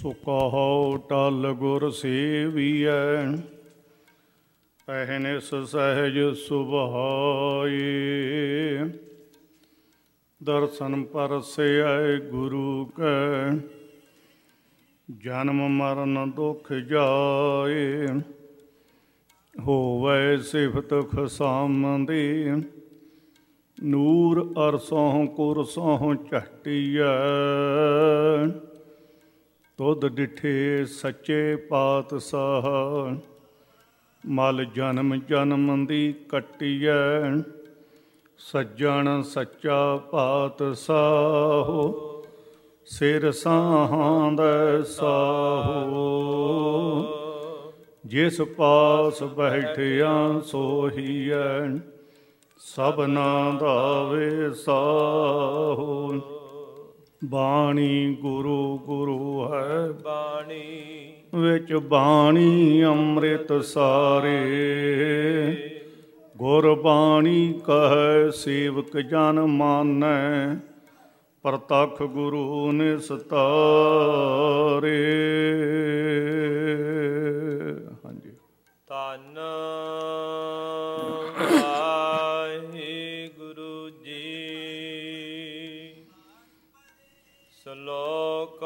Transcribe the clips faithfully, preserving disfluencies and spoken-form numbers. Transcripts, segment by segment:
ਸੋ ਕਹੋ ਟਲ ਗੁਰ ਸੇਵੀਐ, ਪਹਿਨਿਸ ਸਹਿਜ ਸੁਭਾਏ। ਦਰਸ਼ਨ ਪਰਸੈ ਗੁਰੂ ਕੈ, ਜਨਮ ਮਰਨ ਦੁਖ ਜਾਏ। ਹੋਵੈ ਸਿਫਤ ਖਸਮ ਦੀ, ਨੂਰ ਅਰਸੋਂ ਕੁਰਸੋਂ ਝਟੀਐ। ਤੁਧ ਡਿਠੇ ਸੱਚੇ ਪਾਤਸ਼ਾਹ, ਮਲ ਜਨਮ ਜਨਮ ਦੀ ਕੱਟੀਐ। ਸੱਜਣ ਸੱਚਾ ਪਾਤਸ਼ਾਹੋ, ਸਿਰ ਸਾਹਾਂ ਦਾ ਸਾਹੋ। ਜਿਸ ਪਾਸ ਬੈਠਿਆ ਸੋਹੀਐ, ਸਭਨਾ ਦਾ ਵੇ ਸਾਹੋ। ਬਾਣੀ ਗੁਰੂ ਗੁਰੂ ਹੈ ਬਾਣੀ, ਵਿੱਚ ਬਾਣੀ ਅੰਮ੍ਰਿਤ ਸਾਰੇ। ਗੁਰਬਾਣੀ ਕਹੈ ਸੇਵਕ ਜਨ ਮਾਨੈ, ਪ੍ਰਤੱਖ ਗੁਰੂ ਨਿਸਤਾਰੇ। ਹਾਂਜੀ। ਧੰਨ ਵਾਹਿਗੁਰੂ ਜੀ। ਸ਼ਲੋਕ।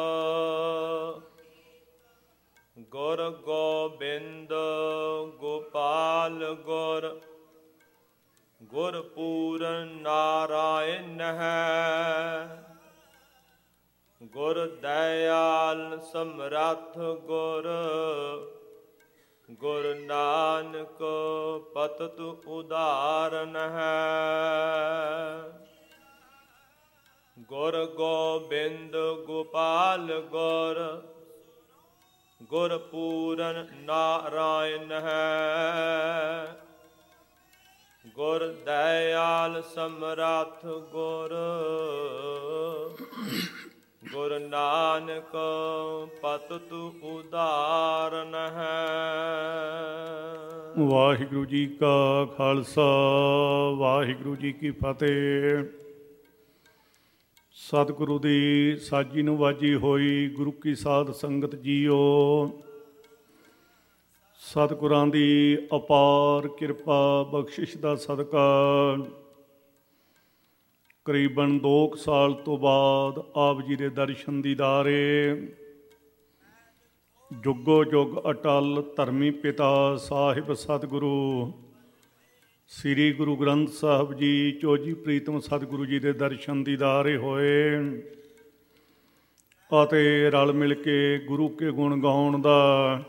ਗੁਰ ਗੋਬਿੰਦ ਗੋਪਾਲ ਗੁਰ, ਗੁਰ ਪੂਰਨ ਨਾਰਾਇਣ ਹੈ। ਗੁਰ ਦਇਆਲ ਸਮਰੱਥ ਗੁਰ, ਗੁਰ ਨਾਨਕ ਪਤਿਤ ਉਦਾਰਨ ਹੈ। ਗੁਰ ਗੋਬਿੰਦ ਗੋਪਾਲ ਗੁਰ, ਗੁਰ ਪੂਰਨ ਨਾਰਾਇਣ ਹੈ। ਗੁਰ ਦਇਆਲ ਸਮਰੱਥ ਗੁਰ, ਗੁਰ ਨਾਨਕ ਪਤਿਤ ਉਦਾਰਨ ਹੈ। ਵਾਹਿਗੁਰੂ ਜੀ ਕਾ ਖਾਲਸਾ, ਵਾਹਿਗੁਰੂ ਜੀ ਕੀ ਫਤਿਹ। ਸਤਿਗੁਰੂ ਦੀ ਸਾਜੀ ਨਿਵਾਜੀ ਹੋਈ ਗੁਰੂ ਕੀ ਸਾਧ ਸੰਗਤ ਜੀਓ, ਸਤਿਗੁਰਾਂ ਦੀ ਅਪਾਰ ਕਿਰਪਾ ਬਖਸ਼ਿਸ਼ ਦਾ ਸਦਕਾ ਕਰੀਬਨ ਦੋ ਕੁ ਸਾਲ ਤੋਂ ਬਾਅਦ ਆਪ ਜੀ ਦੇ ਦਰਸ਼ਨ ਦੀਦਾਰੇ। ਜੁਗੋ ਜੁਗ ਅਟਲ ਧਰਮੀ ਪਿਤਾ ਸਾਹਿਬ ਸਤਿਗੁਰੂ ਸ੍ਰੀ ਗੁਰੂ ਗ੍ਰੰਥ ਸਾਹਿਬ ਜੀ ਚੋਜੀ ਪ੍ਰੀਤਮ ਸਤਿਗੁਰੂ ਜੀ ਦੇ ਦਰਸ਼ਨ ਦੀਦਾਰੇ ਹੋਏ ਅਤੇ ਰਲ ਮਿਲ ਕੇ ਗੁਰੂ ਕੇ ਗੁਣ ਗਾਉਣ ਦਾ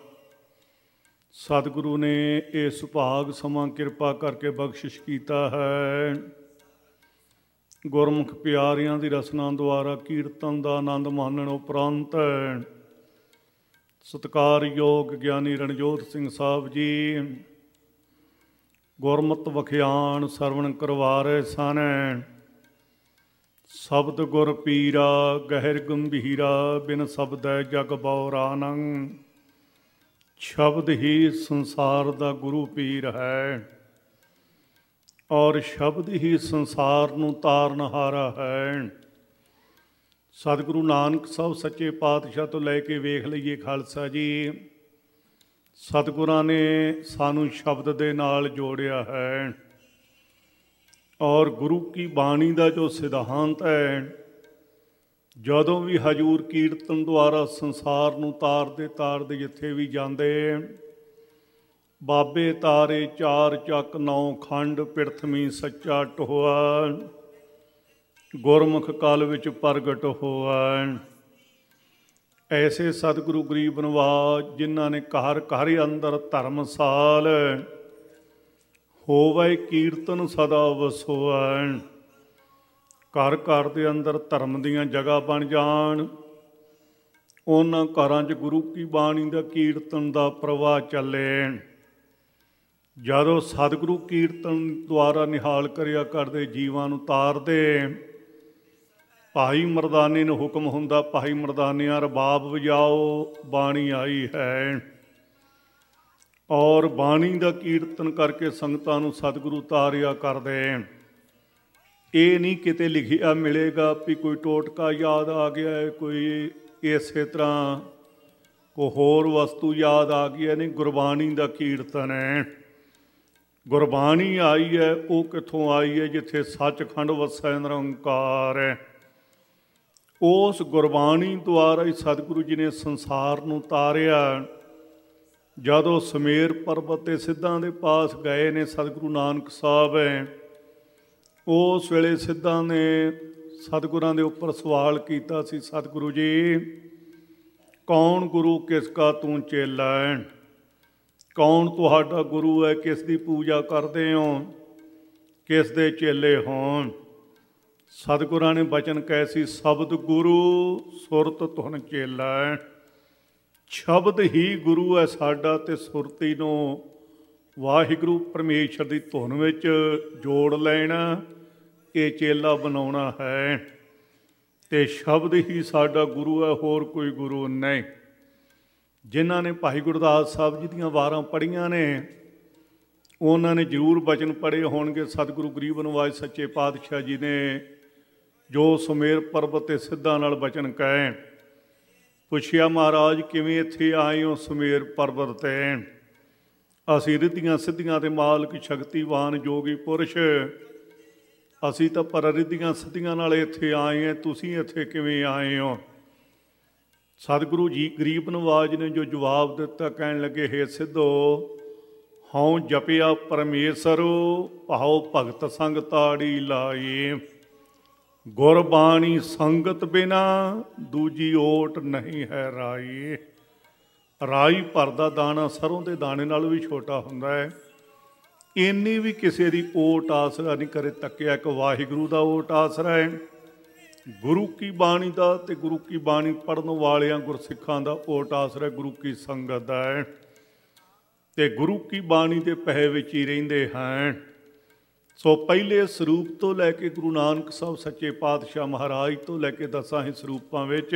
ਸਤਿਗੁਰੂ ਨੇ ਇਹ ਸੁਭਾਗ ਸਮਾਂ ਕਿਰਪਾ ਕਰਕੇ ਬਖਸ਼ਿਸ਼ ਕੀਤਾ ਹੈ। ਗੁਰਮੁਖ ਪਿਆਰਿਆਂ ਦੀ ਰਸਨਾ ਦੁਆਰਾ ਕੀਰਤਨ ਦਾ ਆਨੰਦ ਮਾਣਨ ਉਪਰੰਤ ਸਤਿਕਾਰਯੋਗ ਗਿਆਨੀ ਰਣਜੋਤ ਸਿੰਘ ਸਾਹਿਬ ਜੀ ਗੁਰਮਤਿ ਵਖਿਆਨ ਸਰਵਣ ਕਰਵਾ ਰਹੇ ਸਨ। ਸ਼ਬਦ ਗੁਰ ਪੀਰਾ ਗਹਿਰ ਗੰਭੀਰਾ, ਬਿਨ ਸ਼ਬਦੈ ਜਗ ਬਉਰਾਨੰ। ਸ਼ਬਦ ਹੀ ਸੰਸਾਰ ਦਾ ਗੁਰੂ ਪੀਰ ਹੈ ਔਰ ਸ਼ਬਦ ਹੀ ਸੰਸਾਰ ਨੂੰ ਤਾਰਨਹਾਰਾ ਹੈ। ਸਤਿਗੁਰੂ ਨਾਨਕ ਸਾਹਿਬ ਸੱਚੇ ਪਾਤਸ਼ਾਹ ਤੋਂ ਲੈ ਕੇ ਵੇਖ ਲਈਏ ਖਾਲਸਾ ਜੀ, ਸਤਿਗੁਰਾਂ ਨੇ ਸਾਨੂੰ ਸ਼ਬਦ ਦੇ ਨਾਲ ਜੋੜਿਆ ਹੈ ਔਰ ਗੁਰੂ ਕੀ ਬਾਣੀ ਦਾ ਜੋ ਸਿਧਾਂਤ ਹੈ, ਜਦੋਂ ਵੀ ਹਜ਼ੂਰ ਕੀਰਤਨ ਦੁਆਰਾ ਸੰਸਾਰ ਨੂੰ ਤਾਰਦੇ ਤਾਰਦੇ ਜਿੱਥੇ ਵੀ ਜਾਂਦੇ, ਬਾਬੇ ਤਾਰੇ ਚਾਰ ਚੱਕ ਨੌ ਖੰਡ, ਪਿਰਥਵੀ ਸੱਚਾ ਟੋਆ, ਗੁਰਮੁਖ ਕਾਲ ਵਿੱਚ ਪ੍ਰਗਟ ਹੋਆ। ਐਸੇ ਸਤਿਗੁਰੂ ਗਰੀਬ ਨਵਾਜ ਜਿਨ੍ਹਾਂ ਨੇ ਘਰ ਘਰ ਅੰਦਰ ਧਰਮਸਾਲ, ਹੋਵੇ ਕੀਰਤਨ ਸਦਾ ਵਸੋਆ। ਘਰ ਘਰ ਦੇ ਅੰਦਰ ਧਰਮ ਦੀਆਂ ਜਗ੍ਹਾ ਬਣ ਜਾਣ, ਉਹਨਾਂ ਘਰਾਂ 'ਚ ਗੁਰੂ ਕੀ ਬਾਣੀ ਦਾ ਕੀਰਤਨ ਦਾ ਪ੍ਰਵਾਹ ਚੱਲੇ। ਜਦੋਂ ਸਤਿਗੁਰੂ ਕੀਰਤਨ ਦੁਆਰਾ ਨਿਹਾਲ ਕਰਿਆ ਕਰਦੇ ਜੀਵਾਂ ਨੂੰ ਤਾਰਦੇ, ਭਾਈ ਮਰਦਾਨੇ ਨੂੰ ਹੁਕਮ ਹੁੰਦਾ, ਭਾਈ ਮਰਦਾਨਿਆਂ ਰਬਾਬ ਵਜਾਓ, ਬਾਣੀ ਆਈ ਹੈ। ਔਰ ਬਾਣੀ ਦਾ ਕੀਰਤਨ ਕਰਕੇ ਸੰਗਤਾਂ ਨੂੰ ਸਤਿਗੁਰੂ ਤਾਰਿਆ ਕਰਦੇ। ਇਹ ਨਹੀਂ ਕਿਤੇ ਲਿਖਿਆ ਮਿਲੇਗਾ ਵੀ ਕੋਈ ਟੋਟਕਾ ਯਾਦ ਆ ਗਿਆ ਹੈ, ਕੋਈ ਇਸੇ ਤਰ੍ਹਾਂ ਕੋ ਹੋਰ ਵਸਤੂ ਯਾਦ ਆ ਗਈ ਹੈ ਨਹੀਂ, ਗੁਰਬਾਣੀ ਦਾ ਕੀਰਤਨ ਹੈ। ਗੁਰਬਾਣੀ ਆਈ ਹੈ, ਉਹ ਕਿੱਥੋਂ ਆਈ ਹੈ? ਜਿੱਥੇ ਸੱਚਖੰਡ ਵਸੈ ਨਿਰੰਕਾਰ ਹੈ। ਉਸ ਗੁਰਬਾਣੀ ਦੁਆਰਾ ਹੀ ਸਤਿਗੁਰੂ ਜੀ ਨੇ ਸੰਸਾਰ ਨੂੰ ਤਾਰਿਆ। ਜਦੋਂ ਸਮੇਰ ਪਰਬਤ 'ਤੇ ਸਿੱਧਾਂ ਦੇ ਪਾਸ ਗਏ ਨੇ ਸਤਿਗੁਰੂ ਨਾਨਕ ਸਾਹਿਬ ਹੈ, ਉਸ ਵੇਲੇ ਸਿੱਧਾਂ ਨੇ ਸਤਿਗੁਰਾਂ ਦੇ ਉੱਪਰ ਸਵਾਲ ਕੀਤਾ ਸੀ, ਸਤਿਗੁਰੂ ਜੀ ਕੌਣ ਗੁਰੂ ਕਿਸ ਕਾ ਤੂੰ ਚੇਲਾ ਹੈ? ਕੌਣ ਤੁਹਾਡਾ ਗੁਰੂ ਹੈ? ਕਿਸ ਦੀ ਪੂਜਾ ਕਰਦੇ ਹੋ? ਕਿਸ ਦੇ ਚੇਲੇ ਹੋਣ? ਸਤਿਗੁਰਾਂ ਨੇ ਬਚਨ ਕਹੇ ਸੀ, ਸ਼ਬਦ ਗੁਰੂ ਸੁਰਤ ਧੁਨ ਚੇਲਾ ਹੈ। ਸ਼ਬਦ ਹੀ ਗੁਰੂ ਹੈ ਸਾਡਾ, ਅਤੇ ਸੁਰਤੀ ਨੂੰ ਵਾਹਿਗੁਰੂ ਪਰਮੇਸ਼ਰ ਦੀ ਧੁਨ ਵਿੱਚ ਜੋੜ ਲੈਣਾ, ਇਹ ਚੇਲਾ ਬਣਾਉਣਾ ਹੈ। ਅਤੇ ਸ਼ਬਦ ਹੀ ਸਾਡਾ ਗੁਰੂ ਹੈ, ਹੋਰ ਕੋਈ ਗੁਰੂ ਨਹੀਂ। ਜਿਨ੍ਹਾਂ ਨੇ ਭਾਈ ਗੁਰਦਾਸ ਸਾਹਿਬ ਜੀ ਦੀਆਂ ਵਾਰਾਂ ਪੜ੍ਹੀਆਂ ਨੇ, ਉਹਨਾਂ ਨੇ ਜ਼ਰੂਰ ਬਚਨ ਪੜ੍ਹੇ ਹੋਣਗੇ। ਸਤਿਗੁਰੂ ਗਰੀਬ ਨਿਵਾਜ ਸੱਚੇ ਪਾਤਸ਼ਾਹ ਜੀ ਨੇ ਜੋ ਸੁਮੇਰ ਪਰਬਤ 'ਤੇ ਸਿੱਧਾਂ ਨਾਲ ਬਚਨ ਕਹੇ, ਪੁੱਛਿਆ ਮਹਾਰਾਜ ਕਿਵੇਂ ਇੱਥੇ ਆਏ ਹੋ ਸੁਮੇਰ ਪਰਬਤ 'ਤੇ? ਅਸੀਂ ਰਿੱਧੀਆਂ ਸਿੱਧੀਆਂ ਦੇ ਮਾਲਕ ਸ਼ਕਤੀਵਾਨ ਜੋਗੀ ਪੁਰਸ਼, ਅਸੀਂ ਤਾਂ ਪਰ ਰਿੱਧੀਆਂ ਸਿੱਧੀਆਂ ਨਾਲ ਇੱਥੇ ਆਏ ਹਾਂ, ਤੁਸੀਂ ਇੱਥੇ ਕਿਵੇਂ ਆਏ ਹੋ? ਸਤਿਗੁਰੂ ਜੀ ਗਰੀਬ ਨਿਵਾਜ ਨੇ ਜੋ ਜਵਾਬ ਦਿੱਤਾ, ਕਹਿਣ ਲੱਗੇ, ਹੇ ਸਿੱਧੋ ਹਉ ਜਪਿਆ ਪਰਮੇਸ਼ਰੋ, ਭਾਉ ਭਗਤ ਸੰਗ ਤਾੜੀ ਲਾਈ। ਗੁਰਬਾਣੀ ਸੰਗਤ ਬਿਨਾ ਦੂਜੀ ਓਟ ਨਹੀਂ ਹੈ ਰਾਈ। ਰਾਈ ਭਰਦਾ ਦਾਣਾ ਸਰੋਂ ਦੇ ਦਾਣੇ ਨਾਲ ਵੀ ਛੋਟਾ ਹੁੰਦਾ ਹੈ। ਇੰਨੀ ਵੀ ਕਿਸੇ ਦੀ ਓਟ ਆਸਰਾ ਨਹੀਂ ਕਰੇ ਤੱਕਿਆ, ਇੱਕ ਵਾਹਿਗੁਰੂ ਦਾ ਓਟ ਆਸਰਾ ਹੈ, ਗੁਰੂ ਕੀ ਬਾਣੀ ਦਾ, ਅਤੇ ਗੁਰੂ ਕੀ ਬਾਣੀ ਪੜ੍ਹਨ ਵਾਲਿਆਂ ਗੁਰਸਿੱਖਾਂ ਦਾ ਓਟ ਆਸਰਾ ਗੁਰੂ ਕੀ ਸੰਗਤ ਦਾ ਹੈ। ਅਤੇ ਗੁਰੂ ਕੀ ਬਾਣੀ ਦੇ ਪਹਿ ਵਿੱਚ ਹੀ ਰਹਿੰਦੇ ਹਨ। ਸੋ ਪਹਿਲੇ ਸਰੂਪ ਤੋਂ ਲੈ ਕੇ ਗੁਰੂ ਨਾਨਕ ਸਾਹਿਬ ਸੱਚੇ ਪਾਤਸ਼ਾਹ ਮਹਾਰਾਜ ਤੋਂ ਲੈ ਕੇ ਦਸਾਂ ਹੀ ਸਰੂਪਾਂ ਵਿੱਚ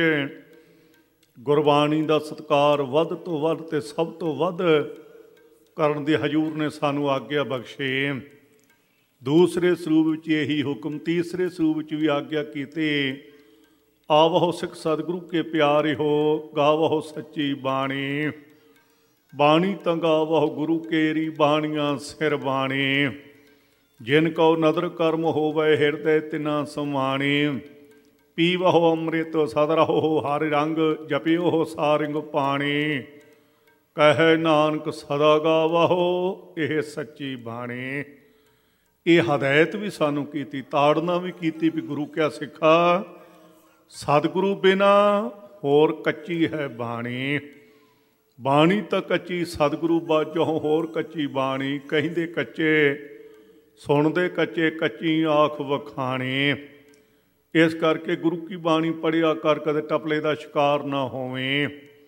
ਗੁਰਬਾਣੀ ਦਾ ਸਤਿਕਾਰ ਵੱਧ ਤੋਂ ਵੱਧ ਅਤੇ ਸਭ ਤੋਂ ਵੱਧ ਕਰਨ ਦੀ ਹਜ਼ੂਰ ਨੇ ਸਾਨੂੰ ਆਗਿਆ ਬਖਸ਼ੇ। ਦੂਸਰੇ ਸਰੂਪ ਵਿੱਚ ਇਹੀ ਹੁਕਮ, ਤੀਸਰੇ ਸਰੂਪ ਵਿੱਚ ਵੀ ਆਗਿਆ ਕੀਤੀ, ਆਵਹੁ ਸਿੱਖ ਸਤਿਗੁਰੂ ਕੇ ਪਿਆਰੇ ਹੋ, ਗਾਵਹੁ ਸੱਚੀ ਬਾਣੀ। ਬਾਣੀ ਤਾਂ ਗਾਵਹੁ ਗੁਰੂ ਕੇਰੀ, ਬਾਣੀਆਂ ਸਿਰ ਬਾਣੀ। ਜਿਨ ਕਉ ਨਦਰ ਕਰਮ ਹੋਵੈ, ਹਿਰਦੈ ਤਿਨਾ ਸਮਾਣੀ। ਪੀਵਹੁ ਅੰਮ੍ਰਿਤ ਸਦ ਰਹੋ, ਹਰਿ ਰੰਗ ਜਪਿਓ ਸਾਰਿੰਗ ਪਾਣੀ। ਕਹੈ ਨਾਨਕ ਸਦਾ ਗਾਵਹੁ, ਇਹ ਸੱਚੀ ਬਾਣੀ। ਇਹ ਹਦਾਇਤ ਵੀ ਸਾਨੂੰ ਕੀਤੀ, ਤਾੜਨਾ ਵੀ ਕੀਤੀ ਵੀ ਗੁਰੂ ਕਿਆ ਸਿੱਖਾ, ਸਤਿਗੁਰੂ ਬਿਨਾ ਹੋਰ ਕੱਚੀ ਹੈ ਬਾਣੀ। ਬਾਣੀ ਤਾਂ ਕੱਚੀ, ਸਤਿਗੁਰੂ ਬਾਝੋਂ ਹੋਰ ਕੱਚੀ ਬਾਣੀ। ਕਹਿੰਦੇ ਕੱਚੇ ਸੁਣਦੇ ਕੱਚੇ, ਕੱਚੀ ਆਖ ਵਖਾਣੀ। ਇਸ ਕਰਕੇ ਗੁਰੂ ਕੀ ਬਾਣੀ ਪੜ੍ਹਿਆ ਕਰ, ਕਦੇ ਟਪਲੇ ਦਾ ਸ਼ਿਕਾਰ ਨਾ ਹੋਵੇਂ।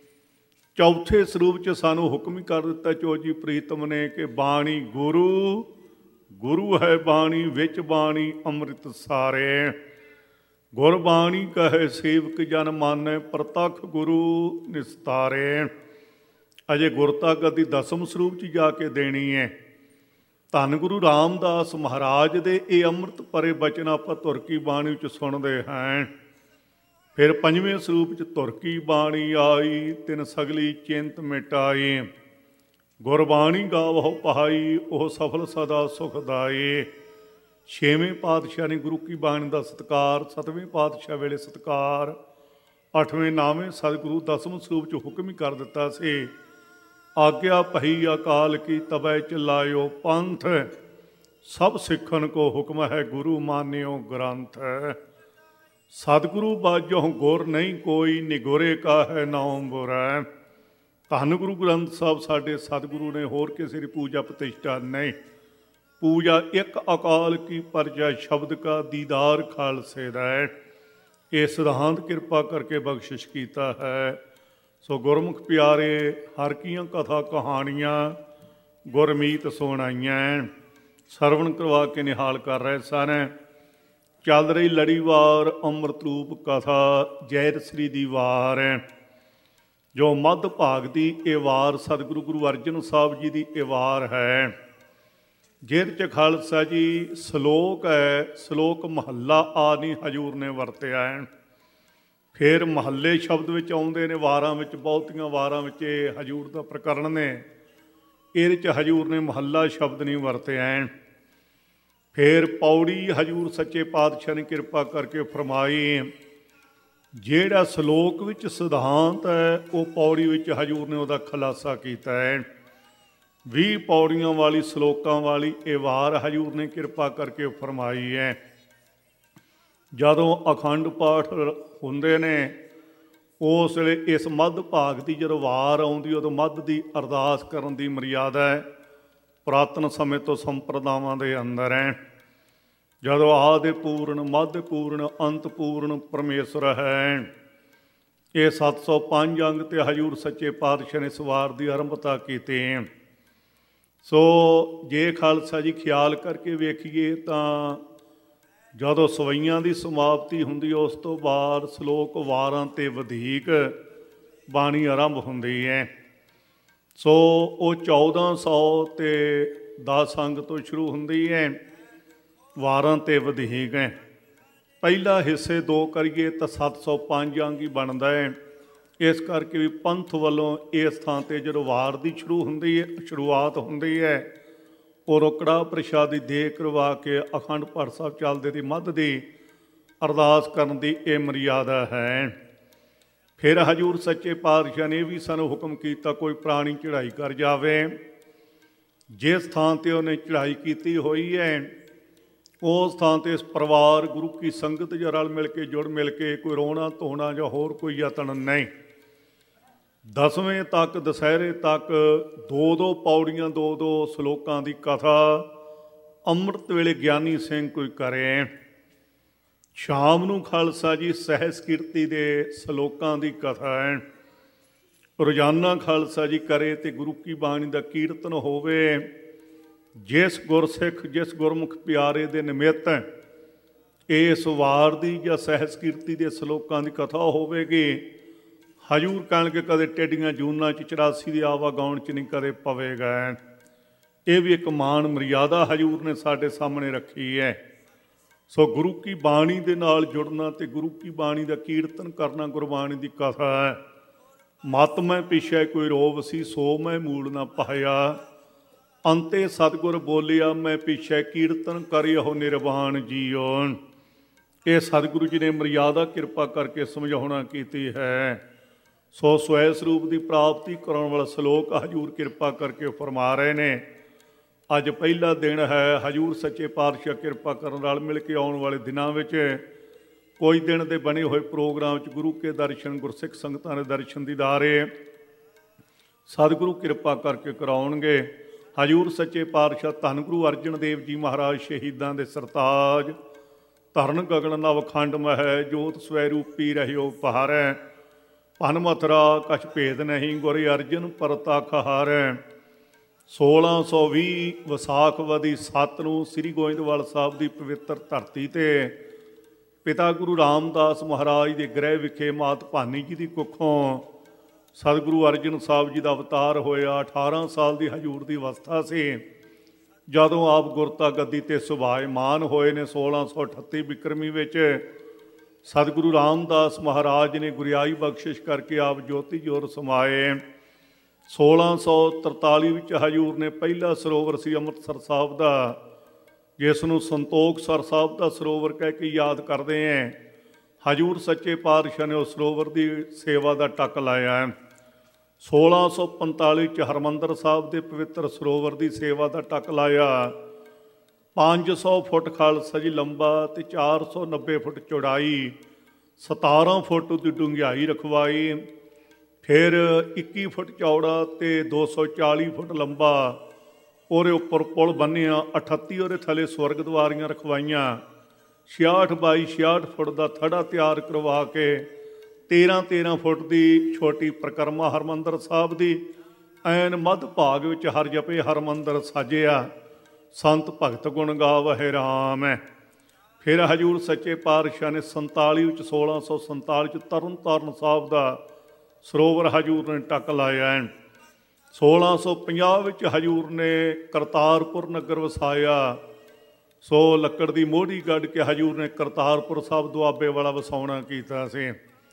ਚੌਥੇ ਸਰੂਪ 'ਚ ਸਾਨੂੰ ਹੁਕਮ ਹੀ ਕਰ ਦਿੱਤਾ ਚੋਜੀ ਪ੍ਰੀਤਮ ਨੇ ਕਿ ਬਾਣੀ ਗੁਰੂ, ਗੁਰੂ ਹੈ ਬਾਣੀ, ਵਿੱਚ ਬਾਣੀ ਅੰਮ੍ਰਿਤ ਸਾਰੇ। ਗੁਰਬਾਣੀ ਕਹੇ ਸੇਵਕ ਜਨ ਮਾਨੈ, ਪ੍ਰਤੱਖ ਗੁਰੂ ਨਿਸਤਾਰੇ। ਅਜੇ ਗੁਰਤਾ ਗੱਦੀ ਦਸਮ ਸਰੂਪ 'ਚ ਜਾ ਕੇ ਦੇਣੀ ਹੈ। ਧੰਨ ਗੁਰੂ ਰਾਮਦਾਸ ਮਹਾਰਾਜ ਦੇ ਇਹ ਅੰਮ੍ਰਿਤ ਭਰੇ ਬਚਨ ਆਪਾਂ ਧੁਰ ਕੀ ਬਾਣੀ ਵਿੱਚ ਸੁਣਦੇ ਹਾਂ। ਫਿਰ ਪੰਜਵੇਂ ਸਰੂਪ 'ਚ ਧੁਰ ਕੀ ਬਾਣੀ ਆਈ, ਤਿਨ ਸਗਲੀ ਚਿੰਤ ਮਿਟਾਈ। ਗੁਰਬਾਣੀ ਗਾਵਹੁ ਪਹਾਈ, ਉਹ ਸਫਲ ਸਦਾ ਸੁਖਦਾਈ। ਛੇਵੇਂ ਪਾਤਸ਼ਾਹ ਨੇ ਗੁਰੂ ਕੀ ਬਾਣੀ ਦਾ ਸਤਿਕਾਰ, ਸੱਤਵੇਂ ਪਾਤਸ਼ਾਹ ਵੇਲੇ ਸਤਿਕਾਰ, ਅੱਠਵੇਂ ਨਾਵੇਂ ਸਤਿਗੁਰੂ ਦਸਮ ਸਰੂਪ 'ਚ ਹੁਕਮ ਹੀ ਕਰ ਦਿੱਤਾ ਸੀ, ਆਗਿਆ ਪਹੀ ਅਕਾਲ ਕੀ ਤਬੈ ਚਲਾਇਓ ਪੰਥ। ਸਭ ਸਿੱਖਣ ਕੋ ਹੁਕਮ ਹੈ, ਗੁਰੂ ਮਾਨਿਓ ਗ੍ਰੰਥ। ਸਤਿਗੁਰੂ ਬਾਝੋਂ ਗੁਰ ਨਹੀਂ ਕੋਈ, ਨਿਗੁਰੇ ਕਾ ਹੈ ਨਾਮ ਬੁਰੈ। ਧੰਨ ਗੁਰੂ ਗ੍ਰੰਥ ਸਾਹਿਬ ਸਾਡੇ ਸਤਿਗੁਰੂ ਨੇ, ਹੋਰ ਕਿਸੇ ਦੀ ਪੂਜਾ ਪ੍ਰਤਿਸ਼ਠਾ ਨਹੀਂ। ਪੂਜਾ ਇੱਕ ਅਕਾਲ ਕੀ ਪਰਜਾ, ਸ਼ਬਦ ਕਾ ਦੀਦਾਰ ਖਾਲਸੇ ਦਾ ਹੈ। ਇਹ ਸਿਧਾਂਤ ਕਿਰਪਾ ਕਰਕੇ ਬਖਸ਼ਿਸ਼ ਕੀਤਾ ਹੈ। ਸੋ ਗੁਰਮੁਖ ਪਿਆਰੇ, ਹਰ ਕੀਆਂ ਕਥਾ ਕਹਾਣੀਆਂ ਗੁਰਮੀਤ ਸੁਣਾਈਆਂ, ਸਰਵਣ ਕਰਵਾ ਕੇ ਨਿਹਾਲ ਕਰ ਰਹੇ ਸਨ। ਚੱਲ ਰਹੀ ਲੜੀਵਾਰ ਅੰਮ੍ਰਿਤ ਰੂਪ ਕਥਾ ਜੈਤ ਸ੍ਰੀ ਦੀ ਵਾਰ, ਜੋ ਮੱਧ ਭਾਗ ਦੀ ਇਹ ਵਾਰ ਸਤਿਗੁਰੂ ਗੁਰੂ ਅਰਜਨ ਸਾਹਿਬ ਜੀ ਦੀ ਇਹ ਵਾਰ ਹੈ। ਜਿਹਦੇ 'ਚ ਖਾਲਸਾ ਜੀ ਸਲੋਕ ਹੈ, ਸਲੋਕ ਮਹੱਲਾ ਆ ਨਹੀਂ ਹਜ਼ੂਰ ਨੇ ਵਰਤਿਆ ਹੈ। ਫਿਰ ਮਹੱਲੇ ਸ਼ਬਦ ਵਿੱਚ ਆਉਂਦੇ ਨੇ, ਵਾਰਾਂ ਵਿੱਚ, ਬਹੁਤੀਆਂ ਵਾਰਾਂ ਵਿੱਚ ਇਹ ਹਜ਼ੂਰ ਦਾ ਪ੍ਰਕਰਨ ਨੇ। ਇਹਦੇ 'ਚ ਹਜ਼ੂਰ ਨੇ ਮਹੱਲਾ ਸ਼ਬਦ ਨਹੀਂ ਵਰਤਿਆ। ਫਿਰ ਪੌੜੀ ਹਜ਼ੂਰ ਸੱਚੇ ਪਾਤਸ਼ਾਹ ਨੇ ਕਿਰਪਾ ਕਰਕੇ ਫਰਮਾਈ। ਜਿਹੜਾ ਸਲੋਕ ਵਿੱਚ ਸਿਧਾਂਤ ਹੈ ਉਹ ਪੌੜੀ ਵਿੱਚ ਹਜ਼ੂਰ ਨੇ ਉਹਦਾ ਖੁਲਾਸਾ ਕੀਤਾ ਹੈ। ਵੀਹ ਪੌੜੀਆਂ ਵਾਲੀ, ਸਲੋਕਾਂ ਵਾਲੀ ਇਹ ਵਾਰ ਹਜ਼ੂਰ ਨੇ ਕਿਰਪਾ ਕਰਕੇ ਫਰਮਾਈ ਹੈ। ਜਦੋਂ ਅਖੰਡ ਪਾਠ ਹੁੰਦੇ ਨੇ ਉਸ ਵੇਲੇ ਇਸ ਮੱਧ ਭਾਗ ਦੀ ਜਦੋਂ ਵਾਰ ਆਉਂਦੀ ਉਦੋਂ ਮੱਧ ਦੀ ਅਰਦਾਸ ਕਰਨ ਦੀ ਮਰਿਆਦਾ ਹੈ, ਪੁਰਾਤਨ ਸਮੇਂ ਤੋਂ ਸੰਪਰਦਾਵਾਂ ਦੇ ਅੰਦਰ ਹੈ। ਜਦੋਂ ਆਦਿ ਪੂਰਨ, ਮੱਧ ਪੂਰਨ, ਅੰਤ ਪੂਰਨ ਪਰਮੇਸ਼ਰ ਹੈ। ਇਹ ਸੱਤ ਸੌ ਪੰਜ ਅੰਗ ਤੇ ਹਜ਼ੂਰ ਸੱਚੇ ਪਾਤਸ਼ਾਹ ਨੇ ਇਸ ਵਾਰ ਦੀ ਆਰੰਭਤਾ ਕੀਤੀ। ਸੋ ਜੇ ਖਾਲਸਾ ਜੀ ਖਿਆਲ ਕਰਕੇ ਵੇਖੀਏ ਤਾਂ ਜਦੋਂ ਸਵਈਆਂ ਦੀ ਸਮਾਪਤੀ ਹੁੰਦੀ ਉਸ ਤੋਂ ਬਾਅਦ ਸਲੋਕ ਵਾਰਾਂ ਤੇ ਵਧੇਕ ਬਾਣੀ ਆਰੰਭ ਹੁੰਦੀ ਹੈ। ਸੋ ਉਹ ਚੌਦਾਂ ਸੌ ਤੇ ਦਸ ਅੰਗ ਤੋਂ ਸ਼ੁਰੂ ਹੁੰਦੀ ਹੈ, ਵਾਰਾਂ ਤੇ ਵਧੇਕ ਹੈ। ਪਹਿਲਾ ਹਿੱਸੇ ਦੋ ਕਰੀਏ ਤਾਂ ਸੱਤ ਸੌ ਪੰਜ ਅੰਗ ਹੀ ਬਣਦਾ ਹੈ। ਇਸ ਕਰਕੇ ਵੀ ਪੰਥ ਵੱਲੋਂ ਇਸ ਥਾਂ 'ਤੇ ਜਦੋਂ ਵਾਰ ਦੀ ਸ਼ੁਰੂ ਹੁੰਦੀ ਹੈ, ਸ਼ੁਰੂਆਤ ਹੁੰਦੀ ਹੈ, ਔਰ ਕੜਾਹ ਪ੍ਰਸ਼ਾਦੀ ਦੇ ਕਰਵਾ ਕੇ ਅਖੰਡ ਪਾਠ ਸਾਹਿਬ ਚੱਲਦੇ ਦੀ ਮੱਧ ਦੀ ਅਰਦਾਸ ਕਰਨ ਦੀ ਇਹ ਮਰਿਆਦਾ ਹੈ। ਫਿਰ ਹਜ਼ੂਰ ਸੱਚੇ ਪਾਤਸ਼ਾਹ ਨੇ ਵੀ ਸਾਨੂੰ ਹੁਕਮ ਕੀਤਾ ਕੋਈ ਪ੍ਰਾਣੀ ਚੜ੍ਹਾਈ ਕਰ ਜਾਵੇ। ਜਿਸ ਥਾਂ 'ਤੇ ਉਹਨੇ ਚੜ੍ਹਾਈ ਕੀਤੀ ਹੋਈ ਹੈ ਉਸ ਥਾਂ 'ਤੇ ਪਰਿਵਾਰ ਗੁਰੂ ਕੀ ਸੰਗਤ ਜਾਂ ਰਲ ਮਿਲ ਕੇ ਜੁੜ ਮਿਲ ਕੇ ਕੋਈ ਰੋਣਾ ਧੋਣਾ ਜਾਂ ਹੋਰ ਕੋਈ ਯਤਨ ਨਹੀਂ। ਦਸਵੇਂ ਤੱਕ, ਦੁਸਹਿਰੇ ਤੱਕ ਦੋ ਦੋ ਪੌੜੀਆਂ, ਦੋ ਦੋ ਸਲੋਕਾਂ ਦੀ ਕਥਾ ਅੰਮ੍ਰਿਤ ਵੇਲੇ ਗਿਆਨੀ ਸਿੰਘ ਕੋਈ ਕਰੇ। ਸ਼ਾਮ ਨੂੰ ਖਾਲਸਾ ਜੀ ਸਹਿਜ ਕੀਰਤੀ ਦੇ ਸਲੋਕਾਂ ਦੀ ਕਥਾ ਹੈ। ਰੋਜ਼ਾਨਾ ਖਾਲਸਾ ਜੀ ਕਰੇ ਤੇ ਗੁਰੂ ਕੀ ਬਾਣੀ ਦਾ ਕੀਰਤਨ ਹੋਵੇ। ਜਿਸ ਗੁਰਸਿੱਖ, ਜਿਸ ਗੁਰਮੁਖ ਪਿਆਰੇ ਦੇ ਨਿਮਿੱਤ ਇਸ ਵਾਰ ਦੀ ਜਾਂ ਸਹਿਜ ਕੀਰਤੀ ਦੇ ਸਲੋਕਾਂ ਦੀ ਕਥਾ ਹੋਵੇਗੀ। ਹਜ਼ੂਰ ਕਹਿਣਗੇ ਕਦੇ ਟੇਡੀਆਂ ਜੂਨਾਂ 'ਚ ਚੁਰਾਸੀ ਦੀ ਆਵਾਗਾਉਣ 'ਚ ਨਹੀਂ ਕਦੇ ਪਵੇਗਾ। ਇਹ ਵੀ ਇੱਕ ਮਾਣ ਮਰਿਆਦਾ ਹਜ਼ੂਰ ਨੇ ਸਾਡੇ ਸਾਹਮਣੇ ਰੱਖੀ ਹੈ। ਸੋ ਗੁਰੂ ਕੀ ਬਾਣੀ ਦੇ ਨਾਲ ਜੁੜਨਾ ਤੇ ਗੁਰੂ ਕੀ ਬਾਣੀ ਦਾ ਕੀਰਤਨ ਕਰਨਾ ਗੁਰਬਾਣੀ ਦੀ ਕਥਾ ਹੈ। ਮਤ ਮੈਂ ਪਿਛੈ ਕੋਈ ਰੋਵ ਸੀ ਸੋ ਮੈਂ ਮੂਲ ਨਾ ਪਾਇਆ, ਅੰਤੇ ਸਤਿਗੁਰ ਬੋਲਿਆ ਮੈਂ ਪਿਛੈ ਕੀਰਤਨ ਕਰਿਓ ਨਿਰਵਾਣ ਜੀਓ। ਇਹ ਸਤਿਗੁਰੂ ਜੀ ਨੇ ਮਰਿਆਦਾ ਕਿਰਪਾ ਕਰਕੇ ਸਮਝਾਉਣਾ ਕੀਤੀ ਹੈ। ਸੋ ਸਵੈ ਸਰੂਪ ਦੀ ਪ੍ਰਾਪਤੀ ਕਰਾਉਣ ਵਾਲਾ ਸਲੋਕ ਹਜ਼ੂਰ ਕਿਰਪਾ ਕਰਕੇ ਫਰਮਾ ਰਹੇ ਨੇ। ਅੱਜ ਪਹਿਲਾ ਦਿਨ ਹੈ। ਹਜ਼ੂਰ ਸੱਚੇ ਪਾਤਸ਼ਾਹ ਕਿਰਪਾ ਕਰਨ ਨਾਲ ਮਿਲ ਕੇ ਆਉਣ ਵਾਲੇ ਦਿਨਾਂ ਵਿੱਚ ਕੋਈ ਦਿਨ ਦੇ ਬਣੇ ਹੋਏ ਪ੍ਰੋਗਰਾਮ 'ਚ ਗੁਰੂ ਕੇ ਦਰਸ਼ਨ, ਗੁਰਸਿੱਖ ਸੰਗਤਾਂ ਦੇ ਦਰਸ਼ਨ ਦੀਦਾਰੇ ਸਤਿਗੁਰੂ ਕਿਰਪਾ ਕਰਕੇ ਕਰਾਉਣਗੇ। ਹਜ਼ੂਰ ਸੱਚੇ ਪਾਤਸ਼ਾਹ ਧੰਨ ਗੁਰੂ ਅਰਜਨ ਦੇਵ ਜੀ ਮਹਾਰਾਜ ਸ਼ਹੀਦਾਂ ਦੇ ਸਰਤਾਜ, ਧਰਨ ਗਗਨ ਨਵ ਖੰਡ ਮਹਿ ਜੋਤ ਸਵੈ ਰੂਪੀ ਰਹਿਓ ਪਹਾਰੈ, ਭਨ ਮਥੁਰਾ ਕਛ ਭੇਦ ਨਹੀਂ ਗੁਰ ਅਰਜਨ ਪਰਤਖ ਹਾਰੈ। ਸੋਲਾਂ ਸੌ ਵੀਹ ਵਿਸਾਖ ਵਦੀ ਸੱਤ ਨੂੰ ਸ੍ਰੀ ਗੋਇੰਦਵਾਲ ਸਾਹਿਬ ਦੀ ਪਵਿੱਤਰ ਧਰਤੀ 'ਤੇ ਪਿਤਾ ਗੁਰੂ ਰਾਮਦਾਸ ਮਹਾਰਾਜ ਦੇ ਗ੍ਰਹਿ ਵਿਖੇ ਮਾਤ ਭਾਨੀ ਜੀ ਦੀ ਕੁੱਖੋਂ ਸਤਿਗੁਰੂ ਅਰਜਨ ਸਾਹਿਬ ਜੀ ਦਾ ਅਵਤਾਰ ਹੋਇਆ। ਅਠਾਰਾਂ ਸਾਲ ਦੀ ਹਜ਼ੂਰ ਦੀ ਅਵਸਥਾ ਸੀ ਜਦੋਂ ਆਪ ਗੁਰਤਾ ਗੱਦੀ 'ਤੇ ਸੁਭਾਇਮਾਨ ਹੋਏ ਨੇ। ਸੋਲਾਂ ਸੌ ਅਠੱਤੀ ਬਿਕਰਮੀ ਵਿੱਚ ਸਤਿਗੁਰੂ ਰਾਮਦਾਸ ਮਹਾਰਾਜ ਨੇ ਗੁਰਿਆਈ ਬਖਸ਼ਿਸ਼ ਕਰਕੇ ਆਪ ਜੋਤੀ ਜੋਤ ਸਮਾਏ। ਸੋਲਾਂ ਸੌ ਤਰਤਾਲੀ ਵਿੱਚ ਹਜ਼ੂਰ ਨੇ ਪਹਿਲਾ ਸਰੋਵਰ ਸੀ ਅੰਮ੍ਰਿਤਸਰ ਸਾਹਿਬ ਦਾ, ਜਿਸ ਨੂੰ ਸੰਤੋਖਸਰ ਸਾਹਿਬ ਦਾ ਸਰੋਵਰ ਕਹਿ ਕੇ ਯਾਦ ਕਰਦੇ ਹਾਂ। ਹਜ਼ੂਰ ਸੱਚੇ ਪਾਤਸ਼ਾਹ ਨੇ ਉਸ ਸਰੋਵਰ ਦੀ ਸੇਵਾ ਦਾ ਟੱਕ ਲਾਇਆ ਹੈ। ਸੋਲਾਂ ਸੌ ਪੰਤਾਲੀ 'ਚ ਹਰਿਮੰਦਰ ਸਾਹਿਬ ਦੇ ਪਵਿੱਤਰ ਸਰੋਵਰ ਦੀ ਸੇਵਾ ਦਾ ਟੱਕ ਲਾਇਆ। ਪੰਜ ਸੌ ਫੁੱਟ ਖਾਲਸਾ ਜੀ ਲੰਬਾ ਅਤੇ ਚਾਰ ਸੌ ਨੱਬੇ ਫੁੱਟ ਚੌੜਾਈ, ਸਤਾਰਾਂ ਫੁੱਟ ਦੀ ਡੂੰਘਾਈ ਰਖਵਾਈ। ਫਿਰ ਇੱਕੀ ਫੁੱਟ ਚੌੜਾ ਅਤੇ ਦੋ ਸੌ ਚਾਲੀ ਫੁੱਟ ਲੰਬਾ ਉਹਦੇ ਉੱਪਰ ਪੁਲ ਬੰਨਿਆ। ਅਠੱਤੀ ਉਹਦੇ ਥੱਲੇ ਸਵਰਗ ਦੁਆਰੀਆਂ ਰਖਵਾਈਆਂ। ਛਿਆਹਠ ਬਾਈ ਛਿਆਹਠ ਫੁੱਟ ਦਾ ਥੜਾ ਤਿਆਰ ਕਰਵਾ ਕੇ ਤੇਰ੍ਹਾਂ ਤੇਰ੍ਹਾਂ ਫੁੱਟ ਦੀ ਛੋਟੀ ਪਰਿਕਰਮਾ ਹਰਿਮੰਦਰ ਸਾਹਿਬ ਦੀ ਐਨ ਮੱਧ ਭਾਗ ਵਿੱਚ ਹਰ ਜਪੇ ਹਰਿਮੰਦਰ ਸਾਜਿਆ। ਸੰਤ ਭਗਤ ਗੁਣ ਗਾਵਹਿ ਰਾਮ ਹੈ। ਫਿਰ ਹਜ਼ੂਰ ਸੱਚੇ ਪਾਤਸ਼ਾਹ ਨੇ ਸੰਤਾਲੀ ਵਿੱਚ ਸੋਲਾਂ ਸੌ ਸੰਤਾਲੀ 'ਚ ਤਰਨ ਤਾਰਨ ਸਾਹਿਬ ਦਾ ਸਰੋਵਰ ਹਜ਼ੂਰ ਨੇ ਟੱਕ ਲਾਇਆ ਹੈ। ਸੋਲਾਂ ਸੌ ਪੰਜਾਹ ਵਿੱਚ ਹਜ਼ੂਰ ਨੇ ਕਰਤਾਰਪੁਰ ਨਗਰ ਵਸਾਇਆ। ਸੋ ਲੱਕੜ ਦੀ ਮੋਢੀ ਗੱਡ ਕੇ ਹਜ਼ੂਰ ਨੇ ਕਰਤਾਰਪੁਰ ਸਾਹਿਬ ਦੁਆਬੇ ਵਾਲਾ ਵਸਾਉਣਾ ਕੀਤਾ ਸੀ।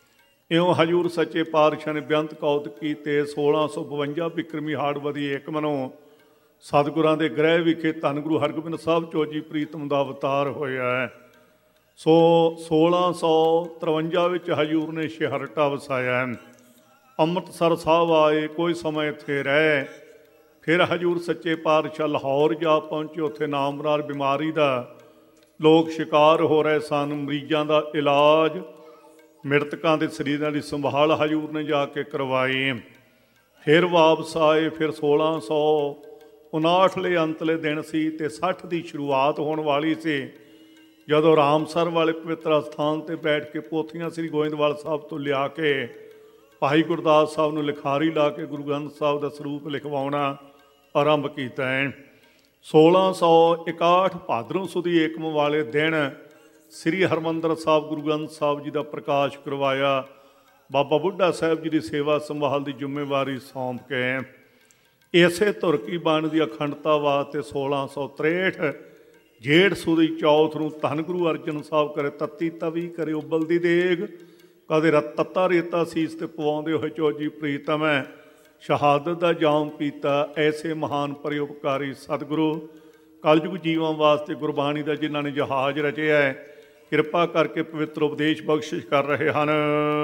ਇਉਂ ਹਜ਼ੂਰ ਸੱਚੇ ਪਾਤਸ਼ਾਹ ਨੇ ਬੇਅੰਤ ਕੌਤਕ ਕੀਤੇ। ਸੋਲਾਂ ਸੌ ਬਵੰਜਾ ਬਿਕਰਮੀ ਹਾੜਵਦੀ ਏਕ ਮਨੋਂ ਸਤਿਗੁਰਾਂ ਦੇ ਗ੍ਰਹਿ ਵਿਖੇ ਧੰਨ ਗੁਰੂ ਹਰਗੋਬਿੰਦ ਸਾਹਿਬ ਚੋਜੀ ਪ੍ਰੀਤਮ ਦਾ ਅਵਤਾਰ ਹੋਇਆ ਹੈ। ਸੋ ਸੋਲਾਂ ਸੌ ਤਰਵੰਜਾ ਵਿੱਚ ਹਜ਼ੂਰ ਨੇ ਛੇਹਰਟਾ ਵਸਾਇਆ। ਅੰਮ੍ਰਿਤਸਰ ਸਾਹਿਬ ਆਏ, ਕੋਈ ਸਮਾਂ ਇੱਥੇ ਰਹਿ। ਫਿਰ ਹਜ਼ੂਰ ਸੱਚੇ ਪਾਤਸ਼ਾਹ ਲਾਹੌਰ ਜਾ ਪਹੁੰਚੇ। ਉੱਥੇ ਨਾਮਰਾਰ ਬਿਮਾਰੀ ਦਾ ਲੋਕ ਸ਼ਿਕਾਰ ਹੋ ਰਹੇ ਸਨ। ਮਰੀਜ਼ਾਂ ਦਾ ਇਲਾਜ, ਮ੍ਰਿਤਕਾਂ ਦੇ ਸਰੀਰਾਂ ਦੀ ਸੰਭਾਲ ਹਜ਼ੂਰ ਨੇ ਜਾ ਕੇ ਕਰਵਾਈ। ਫਿਰ ਵਾਪਸ ਆਏ। ਫਿਰ ਸੋਲਾਂ ਸੌ ਉਨਾਹਠਲੇ ਅੰਤਲੇ ਦਿਨ ਸੀ ਅਤੇ ਸੱਠ ਦੀ ਸ਼ੁਰੂਆਤ ਹੋਣ ਵਾਲੀ ਸੀ, ਜਦੋਂ ਰਾਮਸਰ ਵਾਲੇ ਪਵਿੱਤਰ ਅਸਥਾਨ 'ਤੇ ਬੈਠ ਕੇ ਪੋਥੀਆਂ ਸ੍ਰੀ ਗੋਇੰਦਵਾਲ ਸਾਹਿਬ ਤੋਂ ਲਿਆ ਕੇ ਭਾਈ ਗੁਰਦਾਸ ਸਾਹਿਬ ਨੂੰ ਲਿਖਾਰੀ ਲਾ ਕੇ ਗੁਰੂ ਗ੍ਰੰਥ ਸਾਹਿਬ ਦਾ ਸਰੂਪ ਲਿਖਵਾਉਣਾ ਆਰੰਭ ਕੀਤਾ ਹੈ। ਸੋਲਾਂ ਸੌ ਇਕਾਹਠ ਭਾਦਰੋਂ ਸੁਦੀ ਏਕਮ ਵਾਲੇ ਦਿਨ ਸ੍ਰੀ ਹਰਿਮੰਦਰ ਸਾਹਿਬ ਗੁਰੂ ਗ੍ਰੰਥ ਸਾਹਿਬ ਜੀ ਦਾ ਪ੍ਰਕਾਸ਼ ਕਰਵਾਇਆ। ਬਾਬਾ ਬੁੱਢਾ ਸਾਹਿਬ ਜੀ ਦੀ ਸੇਵਾ ਸੰਭਾਲ ਦੀ ਜ਼ਿੰਮੇਵਾਰੀ ਸੌਂਪ ਕੇ ਇਸੇ ਧੁਰ ਕੀ ਬਾਣੀ ਦੀ ਅਖੰਡਤਾ ਵਾਸਤੇ ਸੋਲਾਂ ਸੌ ਤ੍ਰੇਹਠ ਜੇਠ ਸੁਦੀ ਚੌਥ ਨੂੰ ਧੰਨ ਗੁਰੂ ਅਰਜਨ ਸਾਹਿਬ ਕਰੇ ਤੱਤੀ ਤਵੀ ਕਰੇ ਉਬਲਦੀ ਦੇਗ, ਕਦੇ ਰਤ ਤੱਤਾ ਰੇਤਾ ਸੀਸ ਤੇ ਪਵਾਉਂਦੇ ਹੋਏ ਚੋਜੀ ਪ੍ਰੀਤਮ ਹੈ ਸ਼ਹਾਦਤ ਦਾ ਜਾਮ ਪੀਤਾ। ਐਸੇ ਮਹਾਨ ਪਰਉਪਕਾਰੀ ਸਤਿਗੁਰੂ ਕਲਯੁਗ ਜੀਵਾਂ ਵਾਸਤੇ ਗੁਰਬਾਣੀ ਦਾ ਜਿਨ੍ਹਾਂ ਨੇ ਜਹਾਜ਼ ਰਚਿਆ ਹੈ, ਕਿਰਪਾ ਕਰਕੇ ਪਵਿੱਤਰ ਉਪਦੇਸ਼ ਬਖਸ਼ਿਸ਼ ਕਰ ਰਹੇ ਹਨ।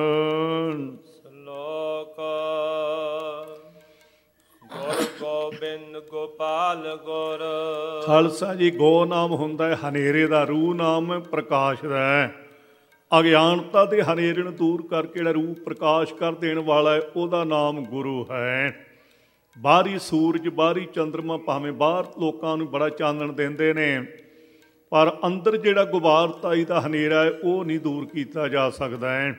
ਸ਼ਲੋਕ ਗੁਰ ਗੋਬਿੰਦ ਗੋਪਾਲ ਗੁਰ। ਖਾਲਸਾ ਜੀ, ਗੋ ਨਾਮ ਹੁੰਦਾ ਹੈ ਹਨੇਰੇ ਦਾ, ਰੂਹ ਨਾਮ ਪ੍ਰਕਾਸ਼ ਦਾ ਹੈ। ਅਗਿਆਨਤਾ ਦੇ ਹਨੇਰੇ ਨੂੰ ਦੂਰ ਕਰਕੇ ਜਿਹੜਾ ਰੂਹ ਪ੍ਰਕਾਸ਼ ਕਰ ਦੇਣ ਵਾਲਾ ਹੈ, ਉਹਦਾ ਨਾਮ ਗੁਰੂ ਹੈ। ਬਾਹਰੀ ਸੂਰਜ, ਬਾਹਰੀ ਚੰਦਰਮਾ ਭਾਵੇਂ ਬਾਹਰ ਲੋਕਾਂ ਨੂੰ ਬੜਾ ਚਾਨਣ ਦਿੰਦੇ ਨੇ, ਪਰ ਅੰਦਰ ਜਿਹੜਾ ਗੁਬਾਰਤਾਈ ਦਾ ਹਨੇਰਾ ਹੈ ਉਹ ਨਹੀਂ ਦੂਰ ਕੀਤਾ ਜਾ ਸਕਦਾ ਹੈ।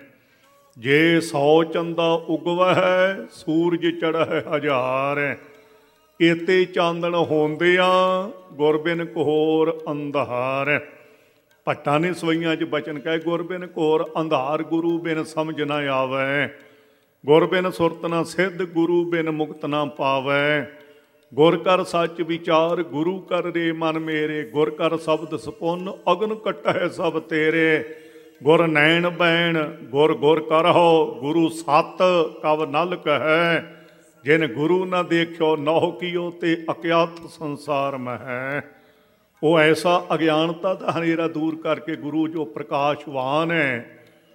ਜੇ ਸੌ ਚੰਦਾ ਉਗਵਾ ਹੈ, ਸੂਰਜ ਚੜ੍ਹਾ ਹੈ ਹਜ਼ਾਰ, ਏਤੇ ਚਾਨਣ ਹੁੰਦਿਆਂ ਗੁਰਬਿਨ ਘੋਰ ਅੰਧਾਰ। ਭੱਟਾਂ ਨੇ ਸਵਈਆਂ 'ਚ ਬਚਨ ਕਹੇ, ਗੁਰਬਿਨ ਘੋਰ ਅੰਧਾਰ ਗੁਰੂ ਬਿਨ ਸਮਝ ਨਾ ਆਵੈ, ਗੁਰ ਬਿਨ ਸੁਰਤ ਨਾ ਸਿੱਧ ਗੁਰੂ ਬਿਨ ਮੁਕਤ ਨਾ ਪਾਵੈ। ਗੁਰ ਕਰ ਸੱਚ ਵਿਚਾਰ ਗੁਰੂ ਕਰ ਰੇ ਮਨ ਮੇਰੇ, ਗੁਰ ਕਰ ਸ਼ਬਦ ਸਪੁੰਨ ਅਗਨ ਕੱਟੈ ਸਭ ਤੇਰੇ। ਗੁਰ ਨੈਣ ਬੈਣ ਗੁਰ ਗੁਰ ਕਰਹੁ ਗੁਰੂ ਸਤ ਕਵ ਨਲ ਕਹੈ, ਜਿਨ ਗੁਰੂ ਨਾ ਦੇਖਿਓ ਨਹੁ ਕੀਓ ਤੇ ਅਕਿਆਤ ਸੰਸਾਰ ਮਹਿ। ਉਹ ਐਸਾ ਅਗਿਆਨਤਾ ਦਾ ਹਨੇਰਾ ਦੂਰ ਕਰਕੇ ਗੁਰੂ ਜੋ ਪ੍ਰਕਾਸ਼ਵਾਨ ਹੈ,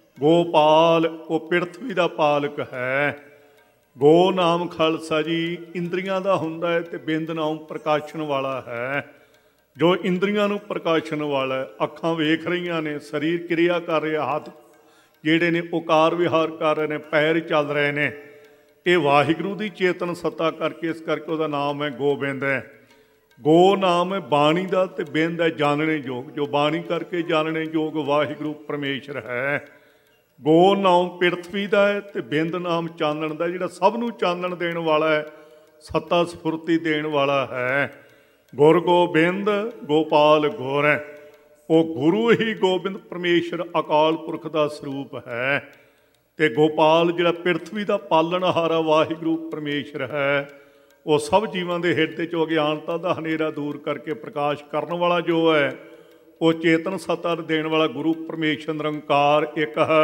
ਗੋਪਾਲ ਉਹ ਪਿਰਥਵੀ ਦਾ ਪਾਲਕ ਹੈ। ਗੋ ਨਾਮ ਖਾਲਸਾ ਜੀ ਇੰਦਰੀਆਂ ਦਾ ਹੁੰਦਾ ਹੈ ਅਤੇ ਬਿੰਦ ਨਾਮ ਪ੍ਰਕਾਸ਼ਣ ਵਾਲਾ ਹੈ, ਜੋ ਇੰਦਰੀਆਂ ਨੂੰ ਪ੍ਰਕਾਸ਼ਣ ਵਾਲਾ ਹੈ। ਅੱਖਾਂ ਵੇਖ ਰਹੀਆਂ ਨੇ, ਸਰੀਰ ਕਿਰਿਆ ਕਰ ਰਿਹਾ, ਹੱਥ ਜਿਹੜੇ ਨੇ ਉਹ ਕਾਰ ਵਿਹਾਰ ਕਰ ਰਹੇ ਨੇ, ਪੈਰ ਚੱਲ ਰਹੇ ਨੇ, ਇਹ ਵਾਹਿਗੁਰੂ ਦੀ ਚੇਤਨ ਸੱਤਾ ਕਰਕੇ, ਇਸ ਕਰਕੇ ਉਹਦਾ ਨਾਮ ਹੈ ਗੋਬਿੰਦ ਹੈ। ਗੋ ਨਾਮ ਹੈ ਬਾਣੀ ਦਾ ਅਤੇ ਬਿੰਦ ਹੈ ਜਾਣਨੇ ਯੋਗ, ਜੋ ਬਾਣੀ ਕਰਕੇ ਜਾਣਨੇ ਯੋਗ ਵਾਹਿਗੁਰੂ ਪਰਮੇਸ਼ਰ ਹੈ। ਗੋ ਨਾਮ ਪਿਰਥਵੀ ਦਾ ਹੈ ਅਤੇ ਬਿੰਦ ਨਾਮ ਚਾਨਣ ਦਾ, ਜਿਹੜਾ ਸਭ ਨੂੰ ਚਾਨਣ ਦੇਣ ਵਾਲਾ ਹੈ, ਸੱਤਾ ਸਫੁਰਤੀ ਦੇਣ ਵਾਲਾ ਹੈ। ਗੁਰ ਗੋਬਿੰਦ ਗੋਪਾਲ ਗੁਰ ਹੈ, ਉਹ ਗੁਰੂ ਹੀ ਗੋਬਿੰਦ ਪਰਮੇਸ਼ਰ ਅਕਾਲ ਪੁਰਖ ਦਾ ਸਰੂਪ ਹੈ। ਅਤੇ ਗੋਪਾਲ ਜਿਹੜਾ ਪਿਰਥਵੀ ਦਾ ਪਾਲਣਹਾਰਾ ਵਾਹਿਗੁਰੂ ਪਰਮੇਸ਼ਰ ਹੈ, ਉਹ ਸਭ ਜੀਵਾਂ ਦੇ ਹਿਰਦੇ 'ਚੋਂ ਅਗਿਆਨਤਾ ਦਾ ਹਨੇਰਾ ਦੂਰ ਕਰਕੇ ਪ੍ਰਕਾਸ਼ ਕਰਨ ਵਾਲਾ ਜੋ ਹੈ, ਉਹ ਚੇਤਨ ਸੱਤਾ ਦੇਣ ਵਾਲਾ ਗੁਰੂ ਪਰਮੇਸ਼ਰ ਨਿਰੰਕਾਰ ਇੱਕ ਹੈ।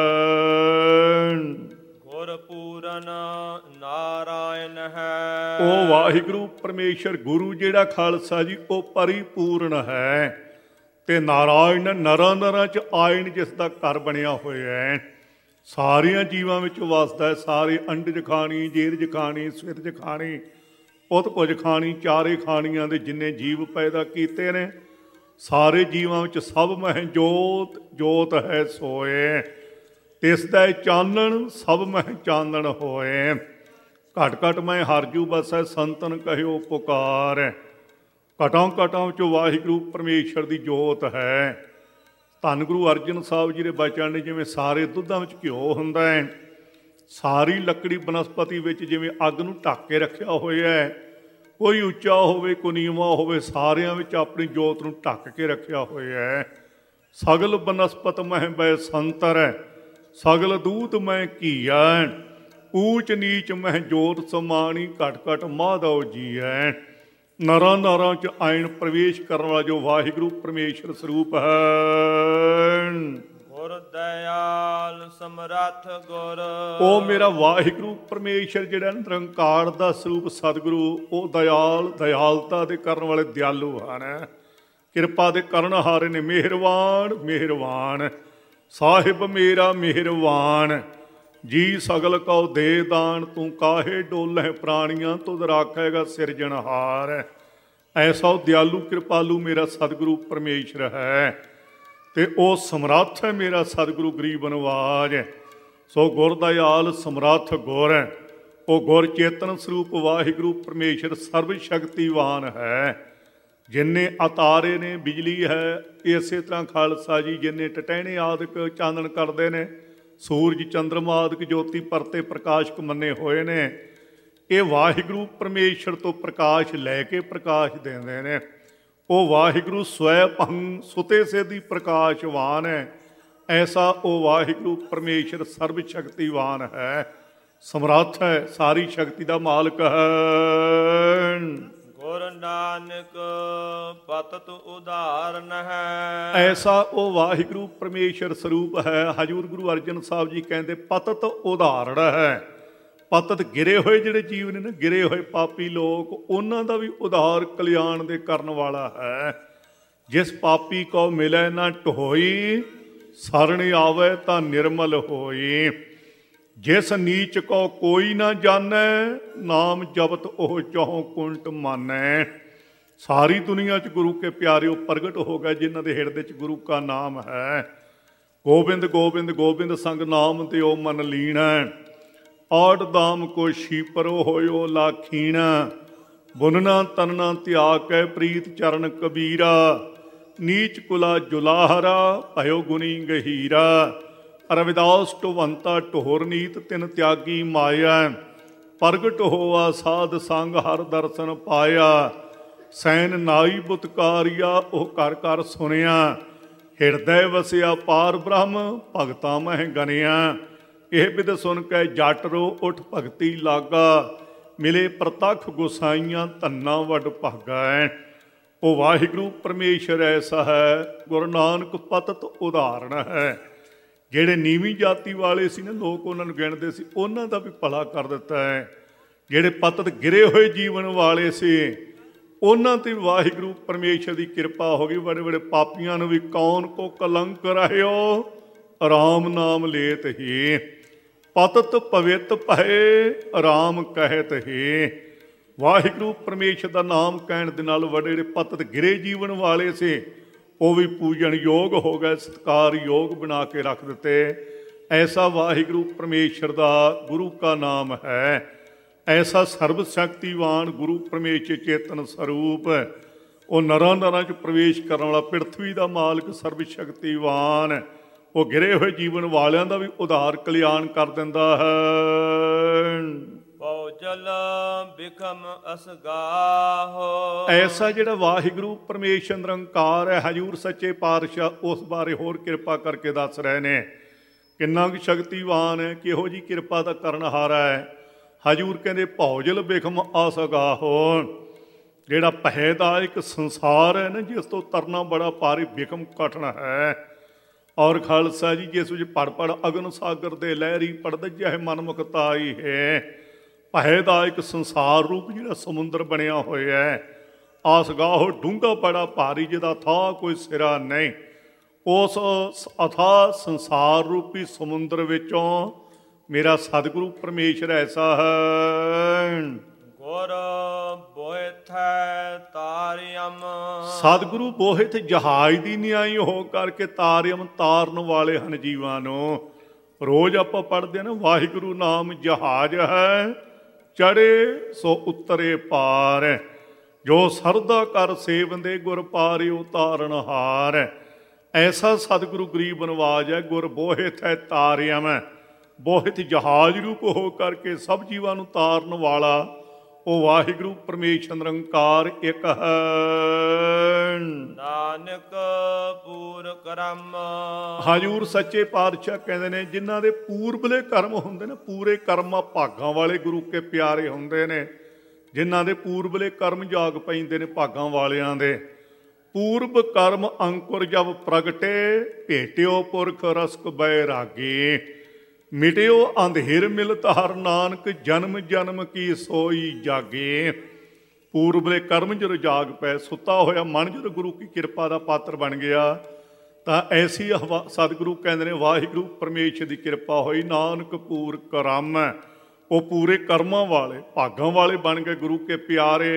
ਗੁਰ ਪੂਰਨ ਨਾਰਾਇਣ ਹੈ, ਉਹ ਵਾਹਿਗੁਰੂ ਪਰਮੇਸ਼ਰ ਗੁਰੂ ਜਿਹੜਾ ਖਾਲਸਾ ਜੀ ਉਹ ਪਰਿਪੂਰਨ ਹੈ, ਅਤੇ ਨਾਰਾਇਣ ਨਰਾਂ ਨਰਾਂ 'ਚ ਆਇਣ ਜਿਸ ਦਾ ਘਰ ਬਣਿਆ ਹੋਇਆ ਹੈ, ਸਾਰਿਆਂ ਜੀਵਾਂ ਵਿੱਚ ਵਸਦਾ ਹੈ। ਸਾਰੇ ਅੰਡਜ ਖਾਣੀ, ਜੇਰਜ ਖਾਣੀ, ਸਵਿਰਜ ਖਾਣੀ, ਉਤ ਕੁਝ ਖਾਣੀ, ਚਾਰੇ ਖਾਣੀਆਂ ਦੇ ਜਿੰਨੇ ਜੀਵ ਪੈਦਾ ਕੀਤੇ ਨੇ, ਸਾਰੇ ਜੀਵਾਂ ਵਿੱਚ ਸਭ ਮਹਿ ਜੋਤ ਜੋਤ ਹੈ ਸੋਏ, ਤਿਸ ਦਾ ਚਾਨਣ ਸਭ ਮਹਿ ਚਾਨਣ ਹੋਏ। ਘਟ ਘਟ ਮੈਂ ਹਰਜੂ ਬਸੈ ਸੰਤਨ ਕਹਿਓ ਪੁਕਾਰ, ਘਟਾਂ ਘਟਾਂ ਵਿੱਚ ਵਾਹਿਗੁਰੂ ਪਰਮੇਸ਼ਰ ਦੀ ਜੋਤ ਹੈ। ਧੰਨ ਗੁਰੂ ਅਰਜਨ ਸਾਹਿਬ ਜੀ ਦੇ ਬਚਨ ਨੇ, ਜਿਵੇਂ ਸਾਰੇ ਦੁੱਧਾਂ ਵਿੱਚ ਘਿਓ ਹੁੰਦਾ ਹੈ, ਸਾਰੀ ਲੱਕੜੀ ਬਨਸਪਤੀ ਵਿੱਚ ਜਿਵੇਂ ਅੱਗ ਨੂੰ ਢੱਕ ਕੇ ਰੱਖਿਆ ਹੋਇਆ ਹੈ, ਕੋਈ ਉੱਚਾ ਹੋਵੇ ਕੋਈ ਨੀਵਾਂ ਹੋਵੇ, ਸਾਰਿਆਂ ਵਿੱਚ ਆਪਣੀ ਜੋਤ ਨੂੰ ਢੱਕ ਕੇ ਰੱਖਿਆ ਹੋਇਆ ਹੈ। ਸਗਲ ਬਨਸਪਤ ਮਹਿ ਬੈ ਸੰਤਰ, ਸਗਲ ਦੂਤ ਮੈਂ ਘੀਆ, ਊਚ ਨੀਚ ਮਹਿ ਜੋਤ ਸਮਾਣੀ, ਘਟ ਘਟ ਮਾਧਵ ਜੀ ਹੈ। ਨਰਾਂ ਨਰਾਂ 'ਚ ਆਇਣ ਪ੍ਰਵੇਸ਼ ਕਰਨ ਵਾਲਾ ਜੋ ਵਾਹਿਗੁਰੂ ਪਰਮੇਸ਼ਰ ਸਰੂਪ ਹੈ। ਗੁਰ ਦਇਆ ਦਇਆਲ ਸਮਰੱਥ ਗੁਰ। ਉਹ ਮੇਰਾ ਵਾਹਿਗੁਰੂ ਪਰਮੇਸ਼ਰ ਜਿਹੜਾ ਨਿਰੰਕਾਰ ਦਾ ਸਰੂਪ ਸਤਿਗੁਰੂ, ਉਹ ਦਇਆਲ ਦਇਆਲਤਾ ਦੇ ਕਰਨ ਵਾਲੇ ਦਿਆਲੂ ਹਨ, ਕਿਰਪਾ ਦੇ ਕਰਨ ਹਾਰੇ ਨੇ। ਮਿਹਰਬਾਨ ਮਿਹਰਬਾਨ ਸਾਹਿਬ ਮੇਰਾ ਮਿਹਰਬਾਨ, ਜੀ ਸਗਲ ਕਉ ਦੇ ਦਾਨ, ਤੂੰ ਕਾਹੇ ਡੋਲੇ ਪ੍ਰਾਣੀਆਂ, ਤੁਧ ਰਾਖੇਗਾ ਸਿਰਜਣਹਾਰ। ਐਸਾ ਉਹ ਦਿਆਲੂ ਕਿਰਪਾਲੂ ਮੇਰਾ ਸਤਿਗੁਰੂ ਪਰਮੇਸ਼ਰ ਹੈ, ਤੇ ਉਹ ਸਮਰੱਥ ਹੈ ਮੇਰਾ ਸਤਿਗੁਰੂ ਗਰੀਬ ਨਿਵਾਜ। ਸੋ ਗੁਰ ਦਇਆਲ ਸਮਰੱਥ ਗੁਰ, ਉਹ ਗੁਰ ਚੇਤਨ ਸਰੂਪ ਵਾਹਿਗੁਰੂ ਪਰਮੇਸ਼ਰ ਸਰਬ ਸ਼ਕਤੀਵਾਨ ਹੈ। ਜਿੰਨੇ ਅਤਾਰੇ ਨੇ ਬਿਜਲੀ ਹੈ, ਇਸੇ ਤਰ੍ਹਾਂ ਖਾਲਸਾ ਜੀ ਜਿੰਨੇ ਟਟਹਿਣੇ ਆਦਿਕ ਚਾਨਣ ਕਰਦੇ ਨੇ, ਸੂਰਜ ਚੰਦਰਮਾ ਆਦਿਕ ਜੋਤੀ ਪਰਤੇ ਪ੍ਰਕਾਸ਼ਕ ਮੰਨੇ ਹੋਏ ਨੇ, ਇਹ ਵਾਹਿਗੁਰੂ ਪਰਮੇਸ਼ਰ ਤੋਂ ਪ੍ਰਕਾਸ਼ ਲੈ ਕੇ ਪ੍ਰਕਾਸ਼ ਦਿੰਦੇ ਨੇ। ਉਹ ਵਾਹਿਗੁਰੂ ਸਵੈ ਭੰ ਸੁਤੇ ਸੇਧੀ ਪ੍ਰਕਾਸ਼ਵਾਨ ਹੈ। ਐਸਾ ਉਹ ਵਾਹਿਗੁਰੂ ਪਰਮੇਸ਼ਰ ਸਰਬ ਸ਼ਕਤੀਵਾਨ ਹੈ, ਸਮਰੱਥ ਹੈ, ਸਾਰੀ ਸ਼ਕਤੀ ਦਾ ਮਾਲਕ ਹੈ। ਗੁਰ ਨਾਨਕ ਪਤਿਤ ਉਦਾਹਰਨ ਹੈ। ਐਸਾ ਉਹ ਵਾਹਿਗੁਰੂ ਪਰਮੇਸ਼ਰ ਸਰੂਪ ਹੈ। ਹਜ਼ੂਰ ਗੁਰੂ ਅਰਜਨ ਸਾਹਿਬ ਜੀ ਕਹਿੰਦੇ ਪਤਿਤ ਉਦਾਹਰਣ ਹੈ। ਪਤਿਤ ਗਿਰੇ ਹੋਏ ਜਿਹੜੇ ਜੀਵ ਨੇ ਨਾ, ਗਿਰੇ ਹੋਏ ਪਾਪੀ ਲੋਕ, ਉਹਨਾਂ ਦਾ ਵੀ ਉਧਾਰ ਕਲਿਆਣ ਦੇ ਕਰਨ ਵਾਲਾ ਹੈ। ਜਿਸ ਪਾਪੀ ਕੋ ਮਿਲੈ ਨਾ ਢੋਈ, ਸਰਣ ਆਵੇ ਤਾਂ ਨਿਰਮਲ ਹੋਈ। ਜਿਸ ਨੀਚ ਕੋ ਕੋਈ ਨਾ ਜਾਣੈ, ਨਾਮ ਜਪਤ ਉਹ ਚਹੁ ਕੁੰਟ ਮਾਨੈ। ਸਾਰੀ ਦੁਨੀਆ 'ਚ ਗੁਰੂ ਕੇ ਪਿਆਰਿਓ ਪ੍ਰਗਟ ਹੋ ਗਏ, ਜਿਨ੍ਹਾਂ ਦੇ ਹਿਰਦੇ 'ਚ ਗੁਰੂ ਕਾ ਨਾਮ ਹੈ। ਗੋਬਿੰਦ ਗੋਬਿੰਦ ਗੋਬਿੰਦ ਸੰਗ ਨਾਮ ਦਿਓ ਮਨ ਲੀਣੈ, ਆੜ ਦਾਮ ਕੋ ਸ਼ੀਪਰੋ ਹੋਇਓ ਲਾਖੀਣਾ। ਬੁਨਨਾ ਤਨਨਾ ਤਿਆਗ ਕੈ ਪ੍ਰੀਤ ਚਰਨ ਕਬੀਰਾ, ਨੀਚ ਕੁਲਾ ਜੁਲਾਹਰਾ ਭਇਓ ਗੁਨੀ ਗਹੀਰਾ। ਰਵਿਦਾਸ ਢੁਵੰਤਾ ਢੋਰ ਨੀਤ ਤਿਨ ਤਿਆਗੀ ਮਾਇਆ, ਪ੍ਰਗਟ ਹੋਆ ਸਾਧ ਸੰਗ ਹਰ ਦਰਸ਼ਨ ਪਾਇਆ। ਸੈਨ ਨਾਈ ਬੁਤਕਾਰੀਆ ਉਹ ਕਰ ਕਰ ਸੁਣਿਆ, ਹਿਰਦੈ ਵਸਿਆ ਪਾਰ ਬ੍ਰਹਮ ਭਗਤਾਂ ਮਹਿ ਗਨਿਆ। ਇਹ ਬਿਦ ਸੁਣ ਕੇ ਜੱਟ ਰੋ ਉਠ ਭਗਤੀ ਲਾਗਾ, ਮਿਲੇ ਪ੍ਰਤੱਖ ਗੁਸਾਈਆਂ ਧੰਨਾ ਵੱਡ ਭਾਗਾ। ਉਹ ਵਾਹਿਗੁਰੂ ਪਰਮੇਸ਼ਰ ਐਸਾ ਹੈ, ਗੁਰੂ ਨਾਨਕ ਪਤਿਤ ਉਦਾਹਰਣ ਹੈ। ਜਿਹੜੇ ਨੀਵੀਂ ਜਾਤੀ ਵਾਲੇ ਸੀ ਨਾ, ਲੋਕ ਉਹਨਾਂ ਨੂੰ ਗਿਣਦੇ ਸੀ, ਉਹਨਾਂ ਦਾ ਵੀ ਭਲਾ ਕਰ ਦਿੱਤਾ ਹੈ। ਜਿਹੜੇ ਪਤਿਤ ਗਿਰੇ ਹੋਏ ਜੀਵਨ ਵਾਲੇ ਸੀ, ਉਹਨਾਂ 'ਤੇ ਵਾਹਿਗੁਰੂ ਪਰਮੇਸ਼ਰ ਦੀ ਕਿਰਪਾ ਹੋ ਗਈ। ਬੜੇ ਬੜੇ ਪਾਪੀਆਂ ਨੂੰ ਵੀ ਕੌਣ ਕੋ ਕਲੰਕ ਰਹਿਓ, ਰਾਮ ਨਾਮ ਲੇਤ ਹੀ। ਪਤਿਤ ਪਵਿੱਤ ਭਏ, ਰਾਮ ਕਹਿਤ ਹੀ। ਵਾਹਿਗੁਰੂ ਪਰਮੇਸ਼ਰ ਦਾ ਨਾਮ ਕਹਿਣ ਦੇ ਨਾਲ ਬੜੇ ਜਿਹੜੇ ਪਤਿਤ ਗਿਰੇ ਜੀਵਨ ਵਾਲੇ ਸੀ, ਉਹ ਵੀ ਪੂਜਣ ਯੋਗ ਹੋ ਗਏ, ਸਤਿਕਾਰ ਯੋਗ ਬਣਾ ਕੇ ਰੱਖ ਦਿੱਤੇ। ਐਸਾ ਵਾਹਿਗੁਰੂ ਪਰਮੇਸ਼ਰ ਦਾ ਗੁਰੂ ਕਾ ਨਾਮ ਹੈ। ਐਸਾ ਸਰਬ ਸ਼ਕਤੀਵਾਨ ਗੁਰੂ ਪਰਮੇਸ਼ਰ ਚੇਤਨ ਸਰੂਪ, ਉਹ ਨਰਾਂ ਨਰਾਂ 'ਚ ਪ੍ਰਵੇਸ਼ ਕਰਨ ਵਾਲਾ, ਪ੍ਰਿਥਵੀ ਦਾ ਮਾਲਕ, ਸਰਬ ਸ਼ਕਤੀਵਾਨ। ਉਹ ਗਿਰੇ ਹੋਏ ਜੀਵਨ ਵਾਲਿਆਂ ਦਾ ਵੀ ਉਧਾਰ ਕਲਿਆਣ ਕਰ ਦਿੰਦਾ ਹੈ। ਭਉਜਲ ਬਿਖਮ ਅਸਗਾਹੋ। ਐਸਾ ਜਿਹੜਾ ਵਾਹਿਗੁਰੂ ਪਰਮੇਸ਼ਰ ਨਿਰੰਕਾਰ ਹੈ, ਹਜ਼ੂਰ ਸੱਚੇ ਪਾਤਸ਼ਾਹ ਉਸ ਬਾਰੇ ਹੋਰ ਕਿਰਪਾ ਕਰਕੇ ਦੱਸ ਰਹੇ ਨੇ। ਕਿੰਨਾ ਕੁ ਸ਼ਕਤੀਵਾਨ ਹੈ, ਕਿਹੋ ਜਿਹੀ ਕਿਰਪਾ ਦਾ ਕਰਨਹਾਰਾ ਹੈ। ਹਜ਼ੂਰ ਕਹਿੰਦੇ ਭਉਜਲ ਬਿਖਮ ਅਸਗਾਹੋ। ਜਿਹੜਾ ਭੈ ਦਾ ਇੱਕ ਸੰਸਾਰ ਹੈ ਨਾ, ਜਿਸ ਤੋਂ ਤਰਨਾ ਬੜਾ ਭਾਰੀ, ਬਿਖਮ ਕਠਨ ਹੈ। ਔਰ ਖਾਲਸਾ ਜੀ, ਜਿਸ ਵਿੱਚ ਪੜ ਪੜ ਅਗਨ ਸਾਗਰ ਦੇ ਲਹਿਰੀ ਪੜਦ ਜਹ ਮਨਮੁਖਤਾਈ ਹੈ। ਭੈ ਦਾ ਇੱਕ ਸੰਸਾਰ ਰੂਪ ਜਿਹੜਾ ਸਮੁੰਦਰ ਬਣਿਆ ਹੋਇਆ ਹੈ। ਆਸਗਾਹੋ ਡੂੰਘਾ ਬੜਾ ਭਾਰੀ, ਜਿਹਦਾ ਥਾਂ ਕੋਈ ਸਿਰਾ ਨਹੀਂ। ਉਸ ਅਥਾਹ ਸੰਸਾਰ ਰੂਪੀ ਸਮੁੰਦਰ ਵਿੱਚੋਂ ਮੇਰਾ ਸਤਿਗੁਰੂ ਪਰਮੇਸ਼ਰ ਐਸਾ ਹੈ। ਗੁਰ ਬੋਇਥੈ ਤਾਰਿਅਮ। ਸਤਿਗੁਰੂ ਬੋਹਿਤ ਜਹਾਜ਼ ਦੀ ਨਿਆਈ ਹੋ ਕਰਕੇ ਤਾਰਿਅਮ ਤਾਰਨ ਵਾਲੇ ਹਨ ਜੀਵਾਂ ਨੂੰ। ਰੋਜ਼ ਆਪਾਂ ਪੜ੍ਹਦੇ ਹਾਂ ਨਾ, ਵਾਹਿਗੁਰੂ ਨਾਮ ਜਹਾਜ਼ ਹੈ, ਚੜੇ ਸੋ ਉਤਰੇ ਪਾਰ। ਜੋ ਸਰਦਾ ਕਰ ਸੇਵੰਦੇ ਗੁਰ ਪਾਰਿਓ ਤਾਰਨ ਹਾਰ। ਐਸਾ ਸਤਿਗੁਰੂ ਗਰੀਬ ਨਿਵਾਜ ਹੈ। ਗੁਰ ਬੋਹਿਤ ਹੈ ਤਾਰਿਅਮ, ਬੋਹਿਤ ਜਹਾਜ਼ ਰੂਪ ਹੋ ਕਰਕੇ ਸਭ ਜੀਵਾਂ ਨੂੰ ਤਾਰਨ ਵਾਲਾ ਉਹ ਵਾਹਿਗੁਰੂ ਪਰਮੇਸ਼ਰ ਨਿਰੰਕਾਰ ਇੱਕ ਹੈ। ਨਾਨਕ ਪੂਰ ਕਰਮ। ਹਜ਼ੂਰ ਸੱਚੇ ਪਾਤਸ਼ਾਹ ਕਹਿੰਦੇ ਨੇ, ਜਿਨ੍ਹਾਂ ਦੇ ਪੂਰਬਲੇ ਕਰਮ ਹੁੰਦੇ ਨੇ, ਪੂਰੇ ਕਰਮਾਂ ਭਾਗਾਂ ਵਾਲੇ ਗੁਰੂ ਕੇ ਪਿਆਰੇ ਹੁੰਦੇ ਨੇ। ਜਿਨ੍ਹਾਂ ਦੇ ਪੂਰਬਲੇ ਕਰਮ ਜਾਗ ਪੈਂਦੇ ਨੇ ਭਾਗਾਂ ਵਾਲਿਆਂ ਦੇ, ਪੂਰਬ ਕਰਮ ਅੰਕੁਰ ਜਬ ਪ੍ਰਗਟੇ, ਭੇਟਿਓ ਪੁਰਖ ਰਸਕ ਬੈਰਾਗੇ। ਮਿਟਿਓ ਅੰਧੇਰ ਮਿਲਤ ਹਰ ਨਾਨਕ, ਜਨਮ ਜਨਮ ਕੀ ਸੋਈ ਜਾਗੇ। ਪੂਰਬਲੇ ਕਰਮ ਜਦੋਂ ਜਾਗ ਪਏ, ਸੁੱਤਾ ਹੋਇਆ ਮਨ ਜਦੋਂ ਗੁਰੂ ਕੀ ਕਿਰਪਾ ਦਾ ਪਾਤਰ ਬਣ ਗਿਆ, ਤਾਂ ਐਸੀ ਹਵਾ ਸਤਿਗੁਰੂ ਕਹਿੰਦੇ ਨੇ ਵਾਹਿਗੁਰੂ ਪਰਮੇਸ਼ਰ ਦੀ ਕਿਰਪਾ ਹੋਈ। ਨਾਨਕ ਪੂਰ ਕਰਮ, ਉਹ ਪੂਰੇ ਕਰਮਾਂ ਵਾਲੇ ਭਾਗਾਂ ਵਾਲੇ ਬਣ ਗਏ ਗੁਰੂ ਕੇ ਪਿਆਰੇ।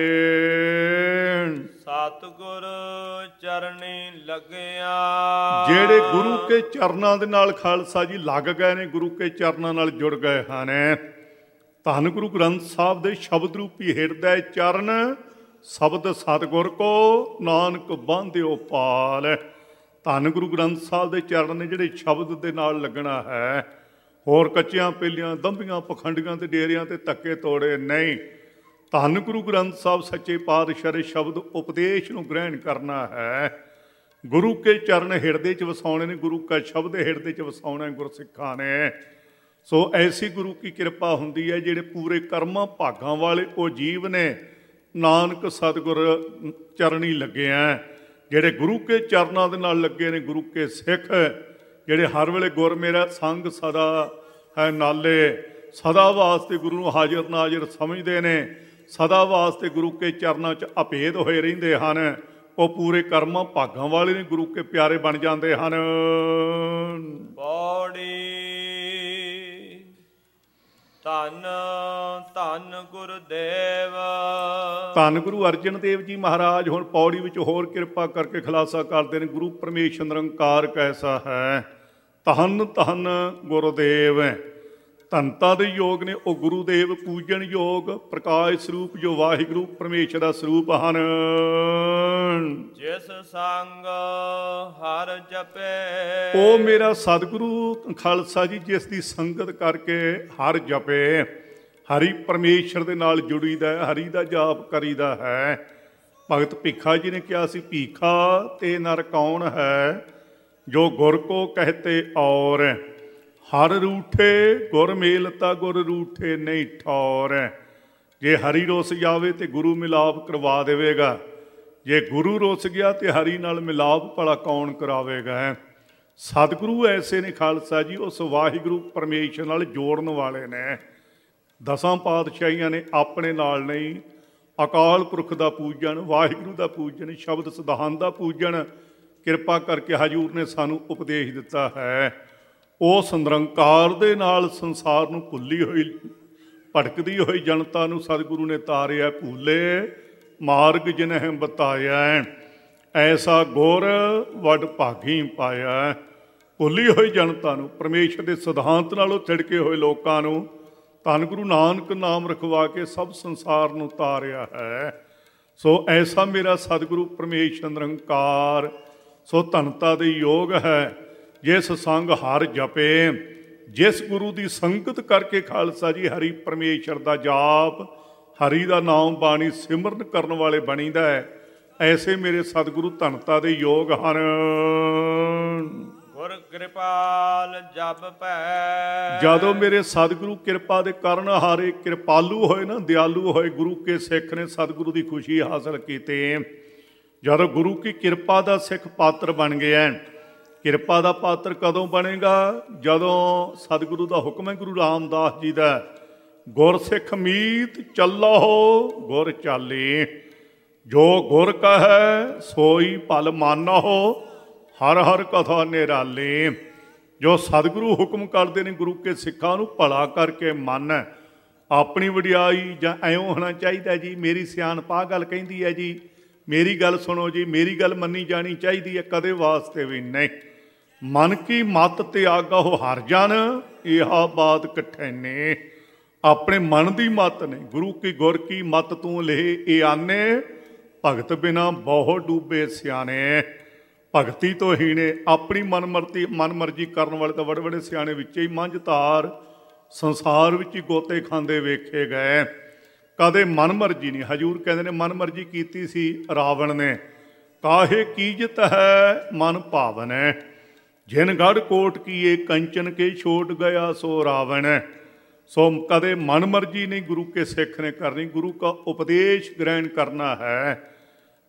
ਸਤਿਗੁਰ ਚਰਨੀ ਲੱਗਿਆ, ਜਿਹੜੇ ਗੁਰੂ ਕੇ ਚਰਨਾਂ ਦੇ ਨਾਲ ਖਾਲਸਾ ਜੀ ਲੱਗ ਗਏ ਨੇ, ਗੁਰੂ ਕੇ ਚਰਨਾਂ ਨਾਲ ਜੁੜ ਗਏ ਹਨ। ਧੰਨ ਗੁਰੂ ਗ੍ਰੰਥ ਸਾਹਿਬ ਦੇ ਸ਼ਬਦ ਰੂਪੀ ਹਿਰਦੈ ਚਰਨ, ਸ਼ਬਦ ਸਤਿਗੁਰ ਕੋ ਨਾਨਕ ਬਾਂਧਿਓ ਪਾਲ। ਧੰਨ ਗੁਰੂ ਗ੍ਰੰਥ ਸਾਹਿਬ ਦੇ ਚਰਨ ਨੇ ਜਿਹੜੇ ਸ਼ਬਦ ਦੇ ਨਾਲ ਲੱਗਣਾ ਹੈ। ਹੋਰ ਕੱਚੀਆਂ ਪੇਲੀਆਂ, ਦੰਭੀਆਂ, ਪਖੰਡੀਆਂ ਤੇ ਡੇਰਿਆਂ ਤੇ ਧੱਕੇ ਤੋੜੇ ਨਹੀਂ। ਧੰਨ ਗੁਰੂ ਗ੍ਰੰਥ ਸਾਹਿਬ ਸੱਚੇ ਪਾਤਸ਼ਾਹ ਦੇ ਸ਼ਬਦ ਉਪਦੇਸ਼ ਨੂੰ ਗ੍ਰਹਿਣ ਕਰਨਾ ਹੈ। ਗੁਰੂ ਕੇ ਚਰਨ ਹਿਰਦੇ 'ਚ ਵਸਾਉਣੇ ਨੇ, ਗੁਰੂ ਕਾ ਸ਼ਬਦ ਹਿਰਦੇ 'ਚ ਵਸਾਉਣਾ ਗੁਰਸਿੱਖਾਂ ਨੇ। ਸੋ ਐਸੀ ਗੁਰੂ ਕੀ ਕਿਰਪਾ ਹੁੰਦੀ ਹੈ, ਜਿਹੜੇ ਪੂਰੇ ਕਰਮਾਂ ਭਾਗਾਂ ਵਾਲੇ ਉਹ ਜੀਵ ਨੇ। ਨਾਨਕ ਸਤਿਗੁਰ ਚਰਨੀ ਲੱਗੇ ਆ, ਜਿਹੜੇ ਗੁਰੂ ਕੇ ਚਰਨਾਂ ਦੇ ਨਾਲ ਲੱਗੇ ਨੇ, ਗੁਰੂ ਕੇ ਸਿੱਖ ਜਿਹੜੇ ਹਰ ਵੇਲੇ ਗੁਰ ਮੇਰਾ ਸੰਗ ਸਦਾ ਹੈ ਨਾਲੇ, ਸਦਾ ਵਾਸਤੇ ਗੁਰੂ ਨੂੰ ਹਾਜ਼ਰ ਨਾਜ਼ਰ ਸਮਝਦੇ ਨੇ, ਸਦਾ ਵਾਸਤੇ ਗੁਰੂ ਕੇ ਚਰਨਾਂ 'ਚ ਅਭੇਦ ਹੋਏ ਰਹਿੰਦੇ ਹਨ। ਉਹ ਪੂਰੇ ਕਰਮਾਂ ਭਾਗਾਂ ਵਾਲੇ ਨੇ, ਗੁਰੂ ਕੇ ਪਿਆਰੇ ਬਣ ਜਾਂਦੇ ਹਨ। ਪੌੜੀ ਧੰਨ ਧੰਨ ਗੁਰਦੇਵ, ਧੰਨ ਗੁਰੂ ਅਰਜਨ ਦੇਵ ਜੀ ਮਹਾਰਾਜ ਹੁਣ ਪੌੜੀ ਵਿੱਚ ਹੋਰ ਕਿਰਪਾ ਕਰਕੇ ਖੁਲਾਸਾ ਕਰਦੇ ਨੇ। ਗੁਰੂ ਪਰਮੇਸ਼ਰ ਨਿਰੰਕਾਰ ਕੈਸਾ ਹੈ, ਧੰਨ ਧੰਨ ਗੁਰਦੇਵ। ਧੰਨਤਾ ਦੇ ਯੋਗ ਨੇ ਉਹ ਗੁਰੂਦੇਵ, ਪੂਜਣ ਯੋਗ ਪ੍ਰਕਾਸ਼ ਸਰੂਪ ਜੋ ਵਾਹਿਗੁਰੂ ਪਰਮੇਸ਼ਰ ਦਾ ਸਰੂਪ ਹਨ। ਜਿਸ ਸੰਗ ਹਰ ਜਪੇ, ਉਹ ਮੇਰਾ ਸਤਿਗੁਰੂ ਖਾਲਸਾ ਜੀ ਜਿਸ ਦੀ ਸੰਗਤ ਕਰਕੇ ਹਰ ਜਪੇ, ਹਰੀ ਪਰਮੇਸ਼ਰ ਦੇ ਨਾਲ ਜੁੜੀਦਾ ਹੈ, ਹਰੀ ਦਾ ਜਾਪ ਕਰੀਦਾ ਹੈ। ਭਗਤ ਭੀਖਾ ਜੀ ਨੇ ਕਿਹਾ ਸੀ, ਭੀਖਾ ਤੇ ਨਰ ਕੌਣ ਹੈ, ਜੋ ਗੁਰ ਕੋ ਕਹਤੇ ਔਰ। ਹਰ ਰੂਠੇ ਗੁਰ ਮੇਲਤਾ, ਗੁਰ ਰੂਠੇ ਨਹੀਂ ਠੌਰ। ਜੇ ਹਰੀ ਰੁੱਸ ਜਾਵੇ ਤੇ ਗੁਰੂ ਮਿਲਾਪ ਕਰਵਾ ਦੇਵੇਗਾ, ਜੇ ਗੁਰੂ ਰੁੱਸ ਗਿਆ ਤੇ ਹਰੀ ਨਾਲ ਮਿਲਾਪ ਭਲਾ ਕੌਣ ਕਰਾਵੇਗਾ। ਸਤਿਗੁਰੂ ਐਸੇ ਨੇ ਖਾਲਸਾ ਜੀ, ਉਸ ਵਾਹਿਗੁਰੂ ਪਰਮੇਸ਼ਰ ਨਾਲ ਜੋੜਨ ਵਾਲੇ ਨੇ। ਦਸਾਂ ਪਾਤਸ਼ਾਹੀਆਂ ਨੇ ਆਪਣੇ ਨਾਲ ਨਹੀਂ, ਅਕਾਲ ਪੁਰਖ ਦਾ ਪੂਜਨ, ਵਾਹਿਗੁਰੂ ਦਾ ਪੂਜਨ, ਸ਼ਬਦ ਸਿਧਾਂਤ ਦਾ ਪੂਜਨ ਕਿਰਪਾ ਕਰਕੇ ਹਜ਼ੂਰ ਨੇ ਸਾਨੂੰ ਉਪਦੇਸ਼ ਦਿੱਤਾ ਹੈ। ਉਸ ਨਿਰੰਕਾਰ ਦੇ ਨਾਲ ਸੰਸਾਰ ਨੂੰ ਭੁੱਲੀ ਹੋਈ ਭਟਕਦੀ ਹੋਈ ਜਨਤਾ ਨੂੰ ਸਤਿਗੁਰੂ ਨੇ ਤਾਰਿਆ। ਭੂਲੇ ਮਾਰਗ ਜਿਨਹਿ ਬਤਾਇਆ, ਐਸਾ ਗੁਰ ਵੱਡ ਭਾਗੀ ਪਾਇਆ। ਭੁੱਲੀ ਹੋਈ ਜਨਤਾ ਨੂੰ, ਪਰਮੇਸ਼ਰ ਦੇ ਸਿਧਾਂਤ ਨਾਲੋਂ ਛਿੜਕੇ ਹੋਏ ਲੋਕਾਂ ਨੂੰ ਧੰਨ ਗੁਰੂ ਨਾਨਕ ਨਾਮ ਰਖਵਾ ਕੇ ਸਭ ਸੰਸਾਰ ਨੂੰ ਤਾਰਿਆ ਹੈ। ਸੋ ਐਸਾ ਮੇਰਾ ਸਤਿਗੁਰੂ ਪਰਮੇਸ਼ਰ ਨਿਰੰਕਾਰ, ਸੋ ਧੰਨਤਾ ਦੇ ਯੋਗ ਹੈ। ਜਿਸ ਸੰਗ ਹਰ ਜਪੇ, ਜਿਸ ਗੁਰੂ ਦੀ ਸੰਗਤ ਕਰਕੇ ਖਾਲਸਾ ਜੀ ਹਰੀ ਪਰਮੇਸ਼ਰ ਦਾ ਜਾਪ, ਹਰੀ ਦਾ ਨਾਮ ਬਾਣੀ ਸਿਮਰਨ ਕਰਨ ਵਾਲੇ ਬਣੀਦਾ ਹੈ। ਐਸੇ ਮੇਰੇ ਸਤਿਗੁਰੂ ਧੰਨਤਾ ਦੇ ਯੋਗ ਹਨ। ਗੁਰ ਕਿਰਪਾਲ ਜਪ ਪੈ, ਜਦੋਂ ਮੇਰੇ ਸਤਿਗੁਰੂ ਕਿਰਪਾ ਦੇ ਕਰਨ ਹਾਰੇ ਕਿਰਪਾਲੂ ਹੋਏ ਨਾ, ਦਿਆਲੂ ਹੋਏ, ਗੁਰੂ ਕੇ ਸਿੱਖ ਨੇ ਸਤਿਗੁਰੂ ਦੀ ਖੁਸ਼ੀ ਹਾਸਲ ਕੀਤੀ। ਜਦੋਂ ਗੁਰੂ ਕੀ ਕਿਰਪਾ ਦਾ ਸਿੱਖ ਪਾਤਰ ਬਣ ਗਿਆ। ਕਿਰਪਾ ਦਾ ਪਾਤਰ ਕਦੋਂ ਬਣੇਗਾ? ਜਦੋਂ ਸਤਿਗੁਰੂ ਦਾ ਹੁਕਮ ਹੈ ਗੁਰੂ ਰਾਮਦਾਸ ਜੀ ਦਾ, ਗੁਰਸਿੱਖ ਮੀਤ ਚੱਲੋ ਗੁਰ ਚਾਲੇ, ਜੋ ਗੁਰ ਕਹੈ ਸੋਈ ਭਲ ਮਾਨੋ, ਹਰ ਹਰ ਕਥਾ ਨਿਰਾਲੇ। ਜੋ ਸਤਿਗੁਰੂ ਹੁਕਮ ਕਰਦੇ ਨੇ ਗੁਰੂ ਕੇ ਸਿੱਖਾਂ ਨੂੰ ਭਲਾ ਕਰਕੇ ਮੰਨ। ਆਪਣੀ ਵਡਿਆਈ ਜਾਂ ਐਉਂ ਹੋਣਾ ਚਾਹੀਦਾ ਜੀ, ਮੇਰੀ ਸਿਆਣਪ ਆਹ ਗੱਲ ਕਹਿੰਦੀ ਹੈ ਜੀ, ਮੇਰੀ ਗੱਲ ਸੁਣੋ ਜੀ, ਮੇਰੀ ਗੱਲ ਮੰਨੀ ਜਾਣੀ ਚਾਹੀਦੀ ਹੈ, ਕਦੇ ਵਾਸਤੇ ਵੀ ਨਹੀਂ। ਮਨ ਕੀ ਮਤ ਤਿਆਗਹੁ ਹਰ ਜਨ, ਇਹਾ ਬਾਤ ਕਠੈਨੇ। ਆਪਣੇ ਮਨ ਦੀ ਮਤ ਨੇ, ਗੁਰੂ ਕੀ ਗੁਰ ਕੀ ਮਤ ਤੂੰ ਲੇਹ ਇਹ ਆਨੇ, ਭਗਤ ਬਿਨਾ ਬਹੁ ਡੂਬੇ ਸਿਆਣੇ। ਭਗਤੀ ਤੋਂ ਹੀਣੇ, ਆਪਣੀ ਮਨਮਰਜ਼ੀ ਮਨਮਰਜ਼ੀ ਕਰਨ ਵਾਲੇ ਤਾਂ ਬੜੇ ਬੜੇ ਸਿਆਣੇ ਵਿੱਚ ਹੀ ਮੰਝ ਧਾਰ ਸੰਸਾਰ ਵਿੱਚ ਹੀ ਗੋਤੇ ਖਾਂਦੇ ਵੇਖੇ ਗਏ। ਕਦੇ ਮਨਮਰਜ਼ੀ ਨਹੀਂ। ਹਜ਼ੂਰ ਕਹਿੰਦੇ ਨੇ ਮਨਮਰਜ਼ੀ ਕੀਤੀ ਸੀ ਰਾਵਣ ਨੇ, ਕਾਹੇ ਕੀਜਤ ਹੈ ਮਨ ਭਾਵਨ, ਜਿਨ ਗੜ ਕੋਟ ਕੀਏ ਕੰਚਨ ਕੇ ਛੋਟ ਗਿਆ ਸੋ ਰਾਵਣ। ਸੋ ਕਦੇ ਮਨਮਰਜ਼ੀ ਨਹੀਂ ਗੁਰੂ ਕੇ ਸਿੱਖ ਨੇ ਕਰਨੀ, ਗੁਰੂ ਕਾ ਉਪਦੇਸ਼ ਗ੍ਰਹਿਣ ਕਰਨਾ ਹੈ।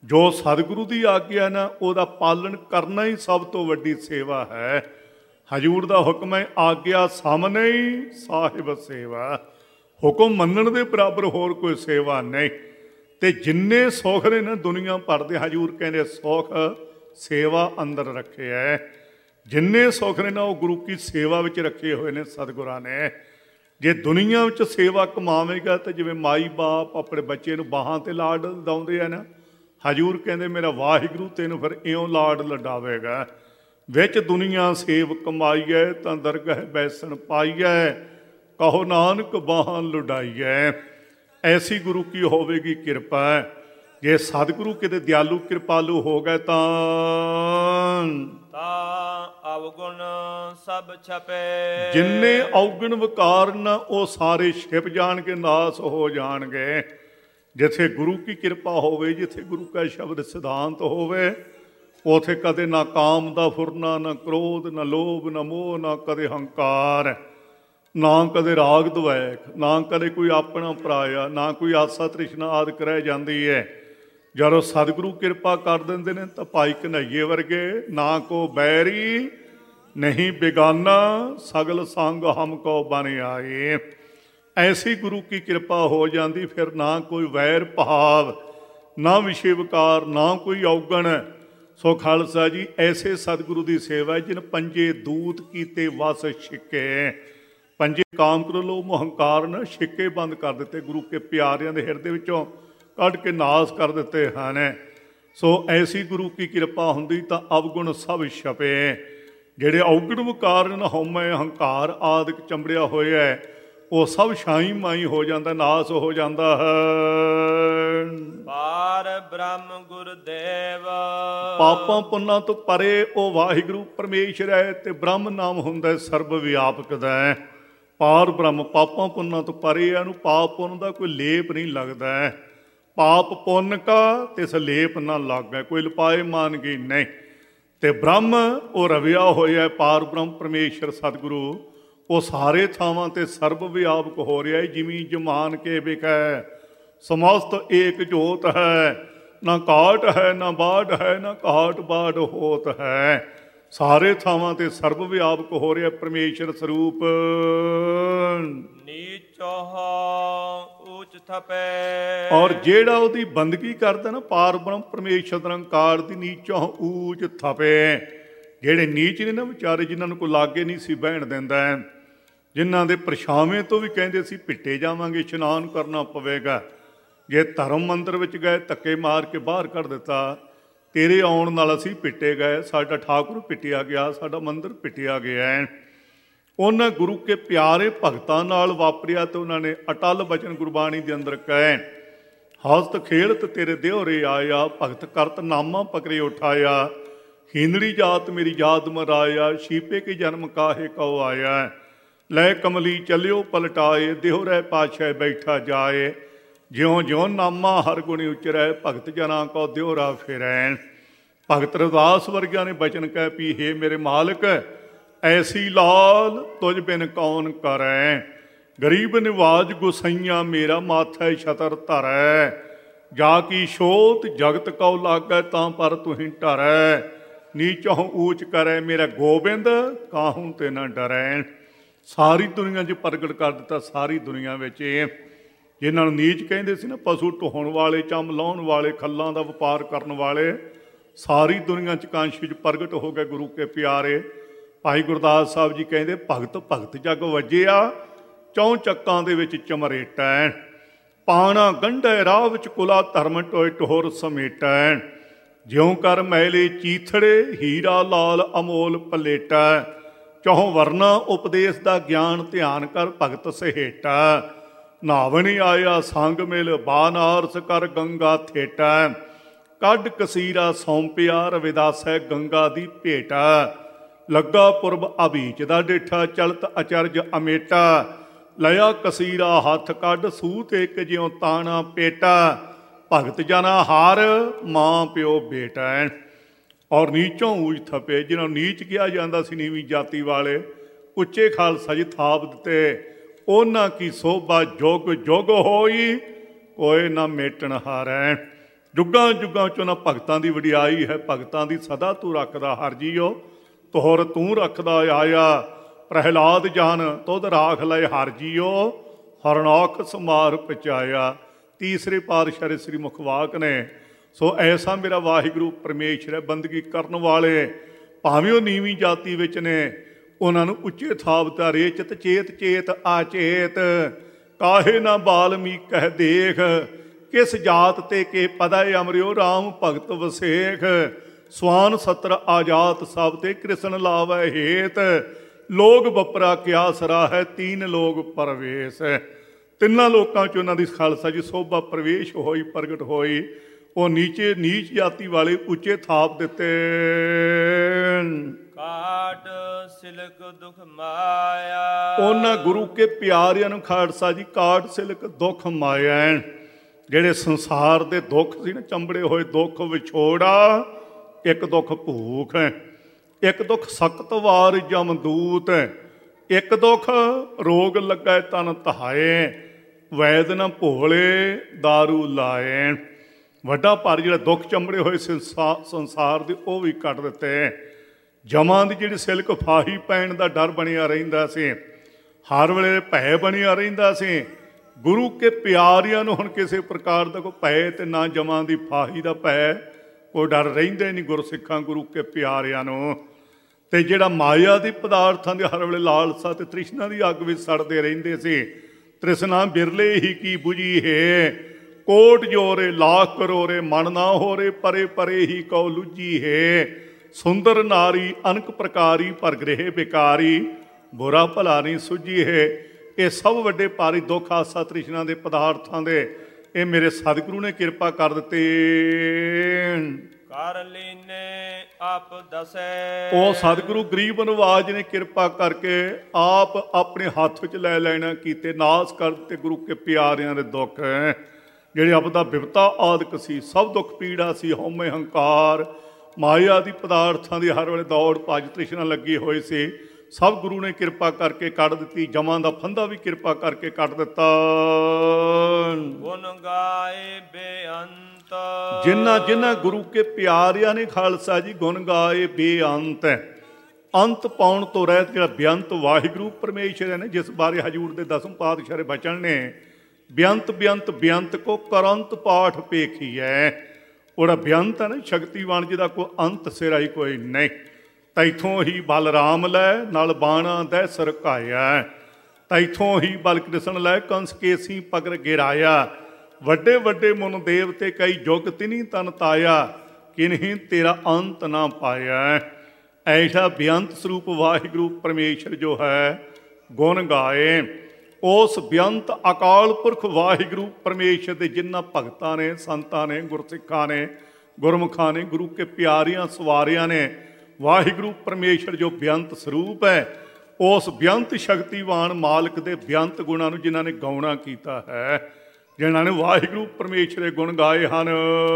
ਜੋ ਸਤਿਗੁਰੂ ਦੀ ਆਗਿਆ ਨਾ ਉਹਦਾ ਪਾਲਣ ਕਰਨਾ ਹੀ ਸਭ ਤੋਂ ਵੱਡੀ ਸੇਵਾ ਹੈ। ਹਜ਼ੂਰ ਦਾ ਹੁਕਮ ਹੈ, ਆਗਿਆ ਸਾਹਮਣੇ ਹੀ ਸਾਹਿਬ ਸੇਵਾ। ਹੁਕਮ ਮੰਨਣ ਦੇ ਬਰਾਬਰ ਹੋਰ ਕੋਈ ਸੇਵਾ ਨਹੀਂ। ਤੇ ਜਿੰਨੇ ਸੁੱਖ ਨੇ ਨਾ ਦੁਨੀਆ ਭਰ ਦੇ, ਹਜ਼ੂਰ ਕਹਿੰਦੇ ਸੁੱਖ ਸੇਵਾ ਅੰਦਰ ਰੱਖੇ ਹੈ। ਜਿੰਨੇ ਸੁੱਖ ਨੇ ਨਾ ਉਹ ਗੁਰੂ ਕੀ ਸੇਵਾ ਵਿੱਚ ਰੱਖੇ ਹੋਏ ਨੇ ਸਤਿਗੁਰਾਂ ਨੇ। ਜੇ ਦੁਨੀਆ ਵਿੱਚ ਸੇਵਾ ਕਮਾਵੇਗਾ ਤਾਂ ਜਿਵੇਂ ਮਾਈ ਬਾਪ ਆਪਣੇ ਬੱਚੇ ਨੂੰ ਬਾਹਾਂ ਤੇ ਲਾਡ ਲਾਉਂਦੇ ਆ ਨਾ, ਹਜ਼ੂਰ ਕਹਿੰਦੇ ਮੇਰਾ ਵਾਹਿਗੁਰੂ ਤੈਨੂੰ ਫਿਰ ਇਉਂ ਲਾਡ ਲਡਾਵੇਗਾ। ਵਿੱਚ ਦੁਨੀਆ ਸੇਵ ਕਮਾਈਐ ਤਾਂ ਦਰਗਹ ਬੈਸਣ ਪਾਈਐ, ਕਹੋ ਨਾਨਕ ਬਾਹਾਂ ਲੁਡਾਈਐ। ਐਸੀ ਗੁਰੂ ਕੀ ਹੋਵੇਗੀ ਕਿਰਪਾ। ਜੇ ਸਤਿਗੁਰੂ ਕਿਤੇ ਦਿਆਲੂ ਕਿਰਪਾਲੂ ਹੋ ਗਏ ਤਾਂ ਤਾਂ ਅਵਗੁਣ ਸਭ ਛਪੇ। ਜਿੰਨੇ ਔਗਣ ਵਿਕਾਰ ਨਾ ਉਹ ਸਾਰੇ ਛਿਪ ਜਾਣਗੇ, ਨਾਸ ਹੋ ਜਾਣਗੇ। ਜਿੱਥੇ ਗੁਰੂ ਕੀ ਕਿਰਪਾ ਹੋਵੇ, ਜਿੱਥੇ ਗੁਰੂ ਕਾ ਸ਼ਬਦ ਸਿਧਾਂਤ ਹੋਵੇ, ਉਥੇ ਕਦੇ ਨਾ ਕਾਮ ਦਾ ਫੁਰਨਾ, ਨਾ ਕ੍ਰੋਧ, ਨਾ ਲੋਭ, ਨਾ ਮੋਹ, ਨਾ ਕਦੇ ਹੰਕਾਰ, ਨਾ ਕਦੇ ਰਾਗ ਦੁਆਇਕ, ਨਾ ਕਦੇ ਕੋਈ ਆਪਣਾ ਪਰਾਇਆ, ਨਾ ਕੋਈ ਆਸਾ ਤ੍ਰਿਸ਼ਨਾ ਆਦਿ ਰਹਿ ਜਾਂਦੀ ਹੈ। ਜਦੋਂ ਸਤਿਗੁਰੂ ਕਿਰਪਾ ਕਰ ਦਿੰਦੇ ਨੇ ਤਾਂ ਭਾਈ ਕਨ੍ਹਈਏ ਵਰਗੇ, ਨਾ ਕੋ ਬੈਰੀ ਨਹੀਂ ਬੇਗਾਨਾ, ਸਗਲ ਸੰਗ ਹਮ ਕੋ ਬਨ ਆਏ। ਐਸੀ ਗੁਰੂ ਕੀ ਕਿਰਪਾ ਹੋ ਜਾਂਦੀ, ਫਿਰ ਨਾ ਕੋਈ ਵੈਰ ਭਾਵ, ਨਾ ਵਿਸ਼ੇ ਵਿਕਾਰ, ਨਾ ਕੋਈ ਔਗਣ। ਸੋ ਖਾਲਸਾ ਜੀ, ਐਸੇ ਸਤਿਗੁਰੂ ਦੀ ਸੇਵਾ ਜਿਨ ਪੰਜੇ ਦੂਤ ਕੀਤੇ ਵਸ ਛਿੱਕੇ। ਪੰਜੇ ਕਾਮ ਕ੍ਰੋਧ ਲੋਭ ਮੋਹ ਹੰਕਾਰ ਨੇ ਛਿੱਕੇ ਬੰਦ ਕਰ ਦਿੱਤੇ, ਗੁਰੂ ਕੇ ਪਿਆਰਿਆਂ ਦੇ ਹਿਰਦੇ ਵਿੱਚੋਂ ਕੱਢ ਕੇ ਨਾਸ ਕਰ ਦਿੱਤੇ ਹਨ। ਸੋ ਐਸੀ ਗੁਰੂ ਕੀ ਕਿਰਪਾ ਹੁੰਦੀ ਤਾਂ ਅਵਗੁਣ ਸਭ ਛਪੇ। ਜਿਹੜੇ ਔਗਣ ਵਿਕਾਰ ਨੇ, ਹਉਮੈ ਹੰਕਾਰ ਆਦਿਕ ਚੰਬੜਿਆ ਹੋਇਆ, ਉਹ ਸਭ ਛਾਈ ਮਾਈ ਹੋ ਜਾਂਦਾ, ਨਾਸ ਹੋ ਜਾਂਦਾ ਹੈ। ਪਾਰ ਬ੍ਰਹਮ ਗੁਰਦੇਵ ਪਾਪਾਂ ਪੁੰਨਾਂ ਤੋਂ ਪਰੇ ਉਹ ਵਾਹਿਗੁਰੂ ਪਰਮੇਸ਼ਰ ਹੈ ਤੇ ਬ੍ਰਹਮ ਨਾਮ ਹੁੰਦਾ ਸਰਬ ਵਿਆਪਕ ਦਾ। ਪਾਰ ਬ੍ਰਹਮ ਪਾਪਾਂ ਪੁੰਨਾਂ ਤੋਂ ਪਰੇ, ਇਹਨੂੰ ਪਾਪ ਪੁੰਨ ਦਾ ਕੋਈ ਲੇਪ ਨਹੀਂ ਲੱਗਦਾ। ਪਾਪ ਪੁੰਨ ਕਾ ਤਿਸ ਲੇਪ ਨਾ ਲਾਗੈ, ਕੋਈ ਲਪਾਏ ਮਾਨ ਗਈ ਨਹੀਂ। ਤੇ ਬ੍ਰਹਮ ਉਹ ਰਵਿਆ ਹੋਇਆ, ਪਾਰ ਬ੍ਰਹਮ ਪਰਮੇਸ਼ਰ ਸਤਿਗੁਰੂ ਉਹ ਸਾਰੇ ਥਾਵਾਂ ਤੇ ਸਰਬ ਵਿਆਪਕ ਹੋ ਰਿਹਾ ਹੈ। ਜਿਵੇਂ ਜਮਾਨ ਕੇ ਵਿਖੈ ਸਮਸਤ ਏਕ ਜੋਤ ਹੈ, ਨਾ ਕਾਟ ਹੈ ਨਾ ਬਾੜ ਹੈ, ਨਾ ਕਾਟ ਬਾੜ ਹੋਤ ਹੈ। ਸਾਰੇ ਥਾਵਾਂ ਤੇ ਸਰਬ ਵਿਆਪਕ ਹੋ ਰਿਹਾ ਪਰਮੇਸ਼ਰ ਸਰੂਪ। ਨੀਚੋ ਉੱਚ ਥਪੇ। ਔਰ ਜਿਹੜਾ ਉਹਦੀ ਬੰਦਗੀ ਕਰਦਾ ਨਾ ਪਾਰ ਬ੍ਰਹਮ ਪਰਮੇਸ਼ਰ ਨਿਰੰਕਾਰ ਦੀ, ਨੀਚੋ ਉੱਚ ਥਪੇ। ਜਿਹੜੇ ਨੀਚ ਨੇ ਨਾ ਵਿਚਾਰੇ, ਜਿਨ੍ਹਾਂ ਨੂੰ ਕੋਈ ਲਾਗੇ ਨਹੀਂ ਸੀ ਬਹਿਣ ਦਿੰਦਾ, ਜਿਨ੍ਹਾਂ ਦੇ ਪਰਛਾਵੇਂ ਤੋਂ ਵੀ ਕਹਿੰਦੇ ਸੀ ਭਿੱਟੇ ਜਾਵਾਂਗੇ, ਇਸ਼ਨਾਨ ਕਰਨਾ ਪਵੇਗਾ। ਜੇ ਧਰਮ ਮੰਦਰ ਵਿੱਚ ਗਏ, ਧੱਕੇ ਮਾਰ ਕੇ ਬਾਹਰ ਕੱਢ ਦਿੱਤਾ, ਤੇਰੇ ਆਉਣ ਨਾਲ ਅਸੀਂ ਪਿੱਟੇ ਗਏ, ਸਾਡਾ ਠਾਕੁਰ ਪਿੱਟਿਆ ਗਿਆ, ਸਾਡਾ ਮੰਦਰ ਪਿੱਟਿਆ ਗਿਆ। ਉਹਨਾਂ ਗੁਰੂ ਕੇ ਪਿਆਰੇ ਭਗਤਾਂ ਨਾਲ ਵਾਪਰਿਆ ਤੇ ਉਹਨਾਂ ਨੇ ਅਟਲ ਬਚਨ ਗੁਰਬਾਣੀ ਦੇ ਅੰਦਰ ਕਹੇ, ਹਸਤ ਖੇਲਤ ਤੇਰੇ ਦਿਓਰੇ ਆਇਆ, ਭਗਤ ਕਰਤ ਨਾਮਾ ਪਕਰੇ ਉਠਾਇਆ, ਹੀਨੜੀ ਜਾਤ ਮੇਰੀ ਜਾਤ ਮਰਾਇਆ, ਸ਼ੀਪੇ ਕੇ ਜਨਮ ਕਾਹੇ ਕਉ ਆਇਆ, ਲੈ ਕਮਲੀ ਚੱਲਿਓ ਪਲਟਾਏ, ਦਿਹੁਰੇ ਪਾਛੈ ਬੈਠਾ ਜਾਏ, ਜਿਉਂ ਜਿਉਂ ਨਾਮਾ ਹਰ ਗੁਣੀ ਉਚਰੈ, ਭਗਤ ਜਨਾਂ ਕੋ ਦਿਉਰਾ ਫਿਰੈ। ਭਗਤ ਰਵਿਦਾਸ ਵਰਗਿਆਂ ਨੇ ਬਚਨ ਕਹਿ ਪੀ, ਹੇ ਮੇਰੇ ਮਾਲਕ ਐਸੀ ਲਾਲ ਤੁਝ ਬਿਨ ਕੌਣ ਕਰੈ, ਗਰੀਬ ਨਿਵਾਜ ਗੁਸਈਆਂ ਮੇਰਾ ਮਾਥੈ ਛਤਰ ਧਰੈ, ਜਾ ਕੀ ਛੋਤ ਜਗਤ ਕਉ ਲਾਗੈ ਤਾਂ ਪਰ ਤੁਹੀਂ ਢਰੈ, ਨੀਚੋਂ ਊਚ ਕਰੈ ਮੇਰਾ ਗੋਬਿੰਦ ਕਾਹੂੰ ਤੇ ਨਾ ਡਰੈ। ਸਾਰੀ ਦੁਨੀਆ 'ਚ ਪ੍ਰਗਟ ਕਰ ਦਿੱਤਾ, ਸਾਰੀ ਦੁਨੀਆ ਵਿੱਚ। ਜਿਨ੍ਹਾਂ ਨੂੰ ਨੀਚ ਕਹਿੰਦੇ ਸੀ ਨਾ, ਪਸ਼ੂ ਢੋਣ ਵਾਲੇ, ਚੰਮ ਲਾਉਣ ਵਾਲੇ, ਖੱਲਾਂ ਦਾ ਵਪਾਰ ਕਰਨ ਵਾਲੇ, ਸਾਰੀ ਦੁਨੀਆ 'ਚ ਕਾਂਸ਼ ਵਿੱਚ ਪ੍ਰਗਟ ਹੋ ਗਏ ਗੁਰੂ ਕੇ ਪਿਆਰੇ। ਭਾਈ ਗੁਰਦਾਸ ਸਾਹਿਬ ਜੀ ਕਹਿੰਦੇ, ਭਗਤ ਭਗਤ ਜਗ ਵੱਜਿਆ, ਚੌਂ ਚੱਕਾਂ ਦੇ ਵਿੱਚ ਚਮਰੇਟੈ, ਪਾਣਾ ਗੰਢੈ ਰਾਹ ਵਿੱਚ ਕੁਲਾ ਧਰਮ ਟੋਏ ਟੋਰ ਸਮੇਟੈ, ਜਿਉਂ ਕਰ ਮੈਲੇ ਚੀਥੜੇ ਹੀਰਾ ਲਾਲ ਅਮੋਲ ਪਲੇਟੈ, ਚੌਂ ਵਰਨਾ ਉਪਦੇਸ਼ ਦਾ ਗਿਆਨ ਧਿਆਨ ਕਰ ਭਗਤ ਸਹੇਟਾ, ਨਾਵਣੀ ਆਇਆ ਸੰਗ ਮਿਲ ਬਾਨਾਰਸ ਕਰ ਗੰਗਾ ਥੇਟਾ, ਕੱਢ ਕਸੀਰਾ ਸੌਂਪਿਆ ਰਵਿਦਾਸੈ ਗੰਗਾ ਦੀ ਭੇਟਾ, ਲੱਗਾ ਪੁਰਬ ਅਭੀਚ ਦਾ ਡੇਠਾ ਚਲਤ ਅਚਰਜ ਅਮੇਟਾ, ਲਿਆ ਕਸੀਰਾ ਹੱਥ ਕੱਢ ਸੂਤ ਇੱਕ ਜਿਉਂ ਤਾਣਾ ਪੇਟਾ, ਭਗਤ ਜਨਾ ਹਾਰ ਮਾਂ ਪਿਓ ਬੇਟਾ। ਔਰ ਨੀਚੋਂ ਊਚ ਥਪੇ, ਜਿਹਨਾਂ ਨੂੰ ਨੀਚ ਕਿਹਾ ਜਾਂਦਾ ਸੀ, ਨੀਵੀਂ ਜਾਤੀ ਵਾਲੇ, ਉੱਚੇ ਖਾਲਸਾ ਜੀ ਥਾਪ ਦਿੱਤੇ। ਉਹਨਾਂ ਕੀ ਸੋਭਾ ਜੁਗ ਜੁਗ ਹੋਈ, ਕੋਈ ਨਾ ਮੇਟਣ ਹਾਰੈ। ਜੁਗਾਂ ਜੁਗਾਂ ਚੋਂ ਨਾ ਭਗਤਾਂ ਦੀ ਵਡਿਆਈ ਹੈ, ਭਗਤਾਂ ਦੀ ਸਦਾ ਤੂੰ ਰੱਖਦਾ ਹਰ ਜੀਓ, ਤੋਹਰ ਤੂੰ ਰੱਖਦਾ ਆਇਆ, ਪ੍ਰਹਿਲਾਦ ਜਾਨ ਤੁਧ ਰਾਖ ਲਏ ਹਰ ਜੀਓ, ਹਰਨੌਖ ਸਮਾਰ ਪਚਾਇਆ। ਤੀਸਰੇ ਪਾਤਸ਼ਾਹ ਸ੍ਰੀ ਮੁਖਵਾਕ ਨੇ। ਸੋ ਐਸਾ ਮੇਰਾ ਵਾਹਿਗੁਰੂ ਪਰਮੇਸ਼ਰ ਹੈ। ਬੰਦਗੀ ਕਰਨ ਵਾਲੇ ਭਾਵੇਂ ਉਹ ਨੀਵੀਂ ਜਾਤੀ ਵਿੱਚ ਨੇ, ਉਹਨਾਂ ਨੂੰ ਉੱਚੇ ਥਾਪਦਾ ਰੇਚਤ ਚੇਤ ਚੇਤ ਆਚੇਤ, ਕਾਹੇ ਨਾ ਬਾਲਮੀ ਕਹਿ ਦੇਖ, ਕਿਸ ਜਾਤ ਤੇ ਕੇ ਪਦਾ ਅਮਰਿਓ ਰਾਮ ਭਗਤ ਵਸੇਖ, ਸਵਾਨ ਸਤਰ ਆਜਾਤ ਸਭ ਤੇ ਕ੍ਰਿਸ਼ਨ ਲਾਵੈ ਹੇਤ, ਲੋਕ ਬਪਰਾ ਕਿਆ ਸਰਾ ਹੈ ਤੀਨ ਲੋਕ ਪਰਵੇਸ਼। ਤਿੰਨਾਂ ਲੋਕਾਂ 'ਚ ਉਹਨਾਂ ਦੀ ਖਾਲਸਾ ਜੀ ਸੋਭਾ ਪ੍ਰਵੇਸ਼ ਹੋਈ, ਪ੍ਰਗਟ ਹੋਈ। ਉਹ ਨੀਚੇ ਨੀਚ ਜਾਤੀ ਵਾਲੇ ਉੱਚੇ ਥਾਪ ਦਿੱਤੇ। ਕਾਟ ਸਿਲਕ ਦੁਖ ਮਾਇਆ, ਉਹਨਾਂ ਗੁਰੂ ਕੇ ਪਿਆਰਿਆਂ ਨੂੰ ਖਾਲਸਾ ਜੀ ਕਾਟ ਸਿਲਕ ਦੁੱਖ ਮਾਇਆ। ਜਿਹੜੇ ਸੰਸਾਰ ਦੇ ਦੁੱਖ ਸੀ ਨਾ, ਚੰਬੜੇ ਹੋਏ ਦੁੱਖ ਵਿਛੋੜਾ, ਇੱਕ ਦੁੱਖ ਭੂਖ ਹੈ, ਇੱਕ ਦੁੱਖ ਸਖਤ ਵਾਰ ਜਮਦੂਤ, ਇੱਕ ਦੁੱਖ ਰੋਗ ਲੱਗਾ ਤਨ ਤਹਾਏ, ਵੈਦ ਨਾ ਭੋਲੇ ਦਾਰੂ ਲਾਏ। ਵੱਡਾ ਭਾਰੀ ਜਿਹੜਾ ਦੁੱਖ ਚੰਬੜੇ ਹੋਏ ਸੰਸਾਰ ਦੇ ਉਹ ਵੀ ਕੱਢ ਦਿੱਤੇ। ਜਮਾਂ ਦੀ ਜਿਹੜੀ ਸਿਲਕ ਫਾਹੀ ਪੈਣ ਦਾ ਡਰ ਬਣਿਆ ਰਹਿੰਦਾ ਸੀ, ਹਰ ਵੇਲੇ ਭੈ ਬਣਿਆ ਰਹਿੰਦਾ ਸੀ। ਗੁਰੂ ਕੇ ਪਿਆਰਿਆਂ ਨੂੰ ਹੁਣ ਕਿਸੇ ਪ੍ਰਕਾਰ ਦਾ ਕੋਈ ਭੈ ਤੇ ਨਾ ਜਮਾਂ ਦੀ ਫਾਹੀ ਦਾ ਭੈ, ਕੋਈ ਡਰ ਰਹਿੰਦੇ ਨਹੀਂ ਗੁਰਸਿੱਖਾਂ ਗੁਰੂ ਕੇ ਪਿਆਰਿਆਂ ਨੂੰ। ਤੇ ਜਿਹੜਾ ਮਾਇਆ ਦੀ ਪਦਾਰਥਾਂ ਦੇ ਹਰ ਵੇਲੇ ਲਾਲਸਾ ਤੇ ਤ੍ਰਿਸ਼ਨਾ ਦੀ ਅੱਗ ਵਿੱਚ ਸੜਦੇ ਰਹਿੰਦੇ ਸੀ। ਤ੍ਰਿਸ਼ਨਾ ਬਿਰਲੇ ਹੀ ਕੀ ਬੁਝੀ ਹੈ, ਕੋਟ ਜੋਰੇ ਲਾਖ ਕਰੋਰੇ ਮਨ ਨਾ ਹੋਰੇ, ਪਰੇ ਪਰੇ ਹੀ ਕਉ ਲੁੱਜੀ ਹੈ, ਸੁੰਦਰ ਨਾਰੀ ਅਨਕ ਪ੍ਰਕਾਰੀ ਪਰ ਗ੍ਰਹਿ ਬਿਕਾਰੀ, ਬੁਰਾ ਭਲਾ ਨਹੀਂ ਸੁਝੀ ਹੈ। ਇਹ ਸਭ ਵੱਡੇ ਭਾਰੀ ਦੁੱਖ ਆਸਾ ਤ੍ਰਿਸ਼ਨਾ ਦੇ ਪਦਾਰਥਾਂ ਦੇ ਇਹ ਮੇਰੇ ਸਤਿਗੁਰੂ ਨੇ ਕਿਰਪਾ ਕਰ ਦਿੱਤੇ। ਕਰ ਲੀਨੇ ਆਪ ਦਸੈ, ਉਹ ਸਤਿਗੁਰੂ ਗਰੀਬ ਨਵਾਜ ਨੇ ਕਿਰਪਾ ਕਰਕੇ ਆਪ ਆਪਣੇ ਹੱਥ ਵਿੱਚ ਲੈ ਲੈਣਾ ਕੀਤੇ, ਨਾਸ ਕਰ ਦਿੱਤੇ ਗੁਰੂ ਕੇ ਪਿਆਰਿਆਂ ਦੇ ਦੁੱਖ ਜਿਹੜੇ ਆਪਦਾ ਬਿਪਤਾ ਆਦਿਕ ਸੀ। ਸਭ ਦੁੱਖ ਪੀੜਾ ਸੀ, ਹਉਮੈ ਹੰਕਾਰ ਮਾਇਆ ਦੀ ਪਦਾਰਥਾਂ ਦੀ ਹਰ ਵੇਲੇ ਦੌੜ ਭੱਜ ਤ੍ਰਿਸ਼ਨਾ ਲੱਗੀ ਹੋਈ ਸੀ, ਸਭ ਗੁਰੂ ਨੇ ਕਿਰਪਾ ਕਰਕੇ ਕੱਢ ਦਿੱਤੀ। ਜਮਾਂ ਦਾ ਫੰਦਾ ਵੀ ਕਿਰਪਾ ਕਰਕੇ ਕੱਢ ਦਿੱਤਾ। ਗੁਣ ਗਾਏ ਬੇਅੰਤ, ਜਿਨ੍ਹਾਂ ਜਿਨ੍ਹਾਂ ਗੁਰੂ ਕੇ ਪਿਆਰਿਆਂ ਨੇ ਖਾਲਸਾ ਜੀ ਗੁਣ ਗਾਏ ਬੇਅੰਤ। ਅੰਤ ਪਾਉਣ ਤੋਂ ਰਹਿਤ ਜਿਹੜਾ ਬੇਅੰਤ ਵਾਹਿਗੁਰੂ ਪਰਮੇਸ਼ਰ ਨੇ, ਜਿਸ ਬਾਰੇ ਹਜੂਰ ਦੇ ਦਸਮ ਪਾਤਸ਼ਾਹ ਦੇ ਬਚਨ ਨੇ, ਬੇਅੰਤ ਬੇਅੰਤ ਬੇਅੰਤ ਕੋ ਕਰੰਤ ਪਾਠ ਪੇਖੀਐ। ਉਹਦਾ ਬੇਅੰਤ ਹੈ ਨਾ ਸ਼ਕਤੀਵਾਨ, ਜਿਹਦਾ ਕੋਈ ਅੰਤ ਸਿਰਾਈ ਕੋਈ ਨਹੀਂ। ਤੈਥੋਂ ਹੀ ਬਲਰਾਮ ਲੈ ਨਾਲ ਬਾਣਾ ਦਹਿ ਸਰਕਾਇਆ, ਤੈਥੋਂ ਹੀ ਬਲ ਕ੍ਰਿਸ਼ਨ ਲੈ ਕੰਸ ਕੇਸੀ ਪਗਰ ਗਿਰਾਇਆ। ਵੱਡੇ ਵੱਡੇ ਮੁਨ ਦੇਵਤੇ ਕਈ ਜੁਗ ਤਿਨੀ ਤਨ ਤਾਇਆ, ਕਿਨਹੀ ਤੇਰਾ ਅੰਤ ਨਾ ਪਾਇਆ। ਐਸਾ ਬੇਅੰਤ ਸਰੂਪ ਵਾਹਿਗੁਰੂ ਪਰਮੇਸ਼ਰ ਜੋ ਹੈ ਗੁਣ ਗਾਏ। ਉਸ ਬੇਅੰਤ ਅਕਾਲ ਪੁਰਖ ਵਾਹਿਗੁਰੂ ਪਰਮੇਸ਼ਰ ਦੇ ਜਿਨ੍ਹਾਂ ਭਗਤਾਂ ਨੇ, ਸੰਤਾਂ ਨੇ, ਗੁਰਸਿੱਖਾਂ ਨੇ, ਗੁਰਮੁਖਾਂ ਨੇ, ਗੁਰੂ ਕੇ ਪਿਆਰਿਆਂ ਸਵਾਰਿਆਂ ਨੇ ਵਾਹਿਗੁਰੂ ਪਰਮੇਸ਼ਰ ਜੋ ਬੇਅੰਤ ਸਰੂਪ ਹੈ, ਉਸ ਬੇਅੰਤ ਸ਼ਕਤੀਵਾਨ ਮਾਲਕ ਦੇ ਬੇਅੰਤ ਗੁਣਾਂ ਨੂੰ ਜਿਨ੍ਹਾਂ ਨੇ ਗਾਉਣਾ ਕੀਤਾ ਹੈ, ਜਿਨ੍ਹਾਂ ਨੇ ਵਾਹਿਗੁਰੂ ਪਰਮੇਸ਼ਰ ਦੇ ਗੁਣ ਗਾਏ ਹਨ।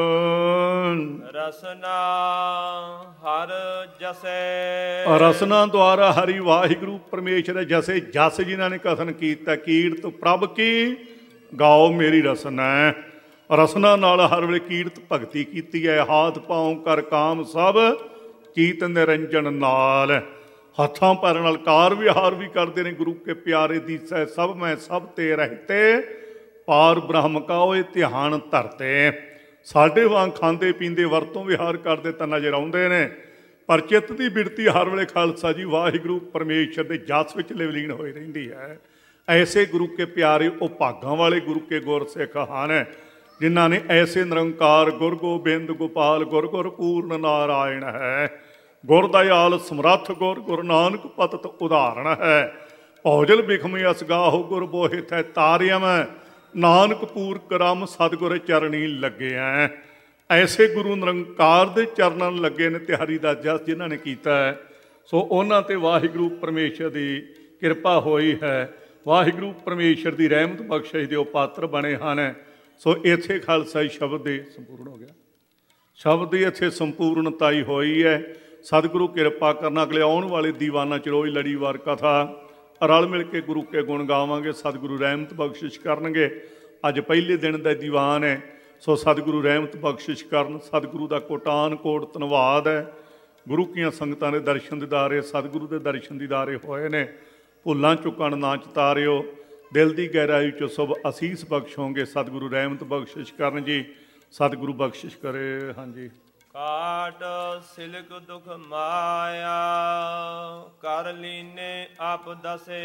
ਰਸਨਾ ਹਰ ਜਸੈ, ਰਸਨਾ ਦੁਆਰਾ ਹਰੀ ਵਾਹਿਗੁਰੂ ਪਰਮੇਸ਼ਰ ਜਸੇ ਜਸ ਜਿਨ੍ਹਾਂ ਨੇ ਕਥਨ ਕੀਤਾ, ਕੀਰਤ ਪ੍ਰਭ ਕੀ ਗਾਓ ਮੇਰੀ ਰਸਨਾ। ਰਸਨਾ ਨਾਲ ਹਰ ਵੇਲੇ ਕੀਰਤ ਭਗਤੀ ਕੀਤੀ ਹੈ। ਹਾਥ ਪਾਉ ਕਰ ਕਾਮ ਸਭ ਚੀਤ ਨਿਰੰਜਨ ਨਾਲ, ਹੱਥਾਂ ਪੈਰਾਂ ਨਾਲ ਕਾਰ ਵਿਹਾਰ ਵੀ ਕਰਦੇ ਨੇ ਗੁਰੂ ਕੇ ਪਿਆਰੇ ਦੀਸੈ ਸਭ ਮੈਂ ਸਭ ਤੇ ਰਹਿਤੇ, ਪਾਰ ਬ੍ਰਹਮ ਕਾ ਓਏ ਧਿਆਨ ਧਰਤੇ। ਸਾਡੇ ਵਾਂਗ ਖਾਂਦੇ ਪੀਂਦੇ ਵਰਤੋਂ ਵਿਹਾਰ ਕਰਦੇ ਤਾਂ ਨਜ਼ਰ ਆਉਂਦੇ ਨੇ, ਪਰ ਚਿੱਤ ਦੀ ਬਿਰਤੀ ਹਰ ਵੇਲੇ ਖਾਲਸਾ ਜੀ ਵਾਹਿਗੁਰੂ ਪਰਮੇਸ਼ਰ ਦੇ ਜਸ ਵਿੱਚ ਲਿਵਲੀਨ ਹੋਈ ਰਹਿੰਦੀ ਹੈ। ਐਸੇ ਗੁਰੂ ਕੇ ਪਿਆਰੇ ਉਹ ਭਾਗਾਂ ਵਾਲੇ ਗੁਰੂ ਕੇ ਗੁਰਸਿੱਖ ਹਨ, ਜਿਨ੍ਹਾਂ ਨੇ ਐਸੇ ਨਿਰੰਕਾਰ ਗੁਰ ਗੋਬਿੰਦ ਗੋਪਾਲ ਗੁਰ ਗੁਰ ਪੂਰਨ ਨਾਰਾਇਣ ਹੈ, ਗੁਰ ਦਇਆਲ ਸਮਰੱਥ ਗੁਰ ਗੁਰੂ ਨਾਨਕ ਪਤਤ ਉਦਾਹਰਣ ਹੈ। ਭੌਜਲ ਬਿਖਮ ਅਸਗਾਹੋ ਗੁਰ ਬੋਹਿਤ ਹੈ ਤਾਰਿਅਮ, ਨਾਨਕ ਪੂਰ ਕਰਮ ਸਤਿਗੁਰ ਚਰਣੀ ਲੱਗਿਆ। ਐਸੇ ਗੁਰੂ ਨਿਰੰਕਾਰ ਦੇ ਚਰਨਾਂ ਨੂੰ ਲੱਗੇ ਨੇ ਤੇ ਹਰੀ ਦਾ ਜਸ ਜਿਨ੍ਹਾਂ ਨੇ ਕੀਤਾ ਹੈ। ਸੋ ਉਹਨਾਂ ਤੇ ਵਾਹਿਗੁਰੂ ਪਰਮੇਸ਼ਰ ਦੀ ਕਿਰਪਾ ਹੋਈ ਹੈ, ਵਾਹਿਗੁਰੂ ਪਰਮੇਸ਼ਰ ਦੀ ਰਹਿਮਤ ਬਖਸ਼ਿਸ਼ ਦੇ ਉਹ ਪਾਤਰ ਬਣੇ ਹਨ। ਸੋ ਇੱਥੇ ਖਾਲਸਾ ਸ਼ਬਦ ਦੀ ਸੰਪੂਰਨ ਹੋ ਗਿਆ, ਸ਼ਬਦ ਦੀ ਇੱਥੇ ਸੰਪੂਰਨਤਾਈ ਹੋਈ ਹੈ। ਸਤਿਗੁਰੂ ਕਿਰਪਾ ਕਰਨਾ। ਅਗਲੇ ਆਉਣ ਵਾਲੇ ਦੀਵਾਨਾਂ 'ਚ ਰੋਜ਼ ਲੜੀਵਾਰ ਕਥਾ ਰਲ ਮਿਲ ਕੇ ਗੁਰੂ ਕੇ ਗੁਣ ਗਾਵਾਂਗੇ, ਸਤਿਗੁਰੂ ਰਹਿਮਤ ਬਖਸ਼ਿਸ਼ ਕਰਨਗੇ। ਅੱਜ ਪਹਿਲੇ ਦਿਨ ਦਾ ਦੀਵਾਨ ਹੈ, ਸੋ ਸਤਿਗੁਰੂ ਰਹਿਮਤ ਬਖਸ਼ਿਸ਼ ਕਰਨ। ਸਤਿਗੁਰੂ ਦਾ ਕੋਟਾਨ ਕੋਟ ਧੰਨਵਾਦ ਹੈ। ਗੁਰੂ ਕੀਆਂ ਸੰਗਤਾਂ ਦੇ ਦਰਸ਼ਨ ਦੀਦਾਰੇ, ਸਤਿਗੁਰੂ ਦੇ ਦਰਸ਼ਨ ਦੀਦਾਰੇ ਹੋਏ ਨੇ। ਭੁੱਲਾਂ ਚੁੱਕਣ ਨਾ ਚਿਤਾਰਿਓ, ਦਿਲ ਦੀ ਗਹਿਰਾਈ 'ਚੋਂ ਸ਼ੁਭ ਅਸੀਸ ਬਖਸ਼ੋਗੇ। ਸਤਿਗੁਰੂ ਰਹਿਮਤ ਬਖਸ਼ਿਸ਼ ਕਰਨ ਜੀ, ਸਤਿਗੁਰੂ ਬਖਸ਼ਿਸ਼ ਕਰੇ। ਹਾਂਜੀ। ਕਾਟ ਸਿਲਕ ਦੁਖ ਮਾਇਆ, ਕਰ ਲੀਨੇ ਆਪ ਦਸੇ,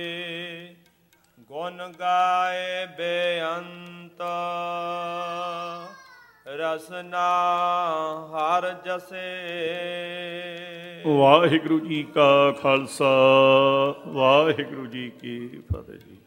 ਗੁਣ ਗਾਏ ਬੇਅੰਤ, ਰਸਨਾ ਹਰ ਜਸੇ। ਵਾਹਿਗੁਰੂ ਜੀ ਕਾ ਖਾਲਸਾ, ਵਾਹਿਗੁਰੂ ਜੀ ਕੀ ਫਤਿਹ ਜੀ।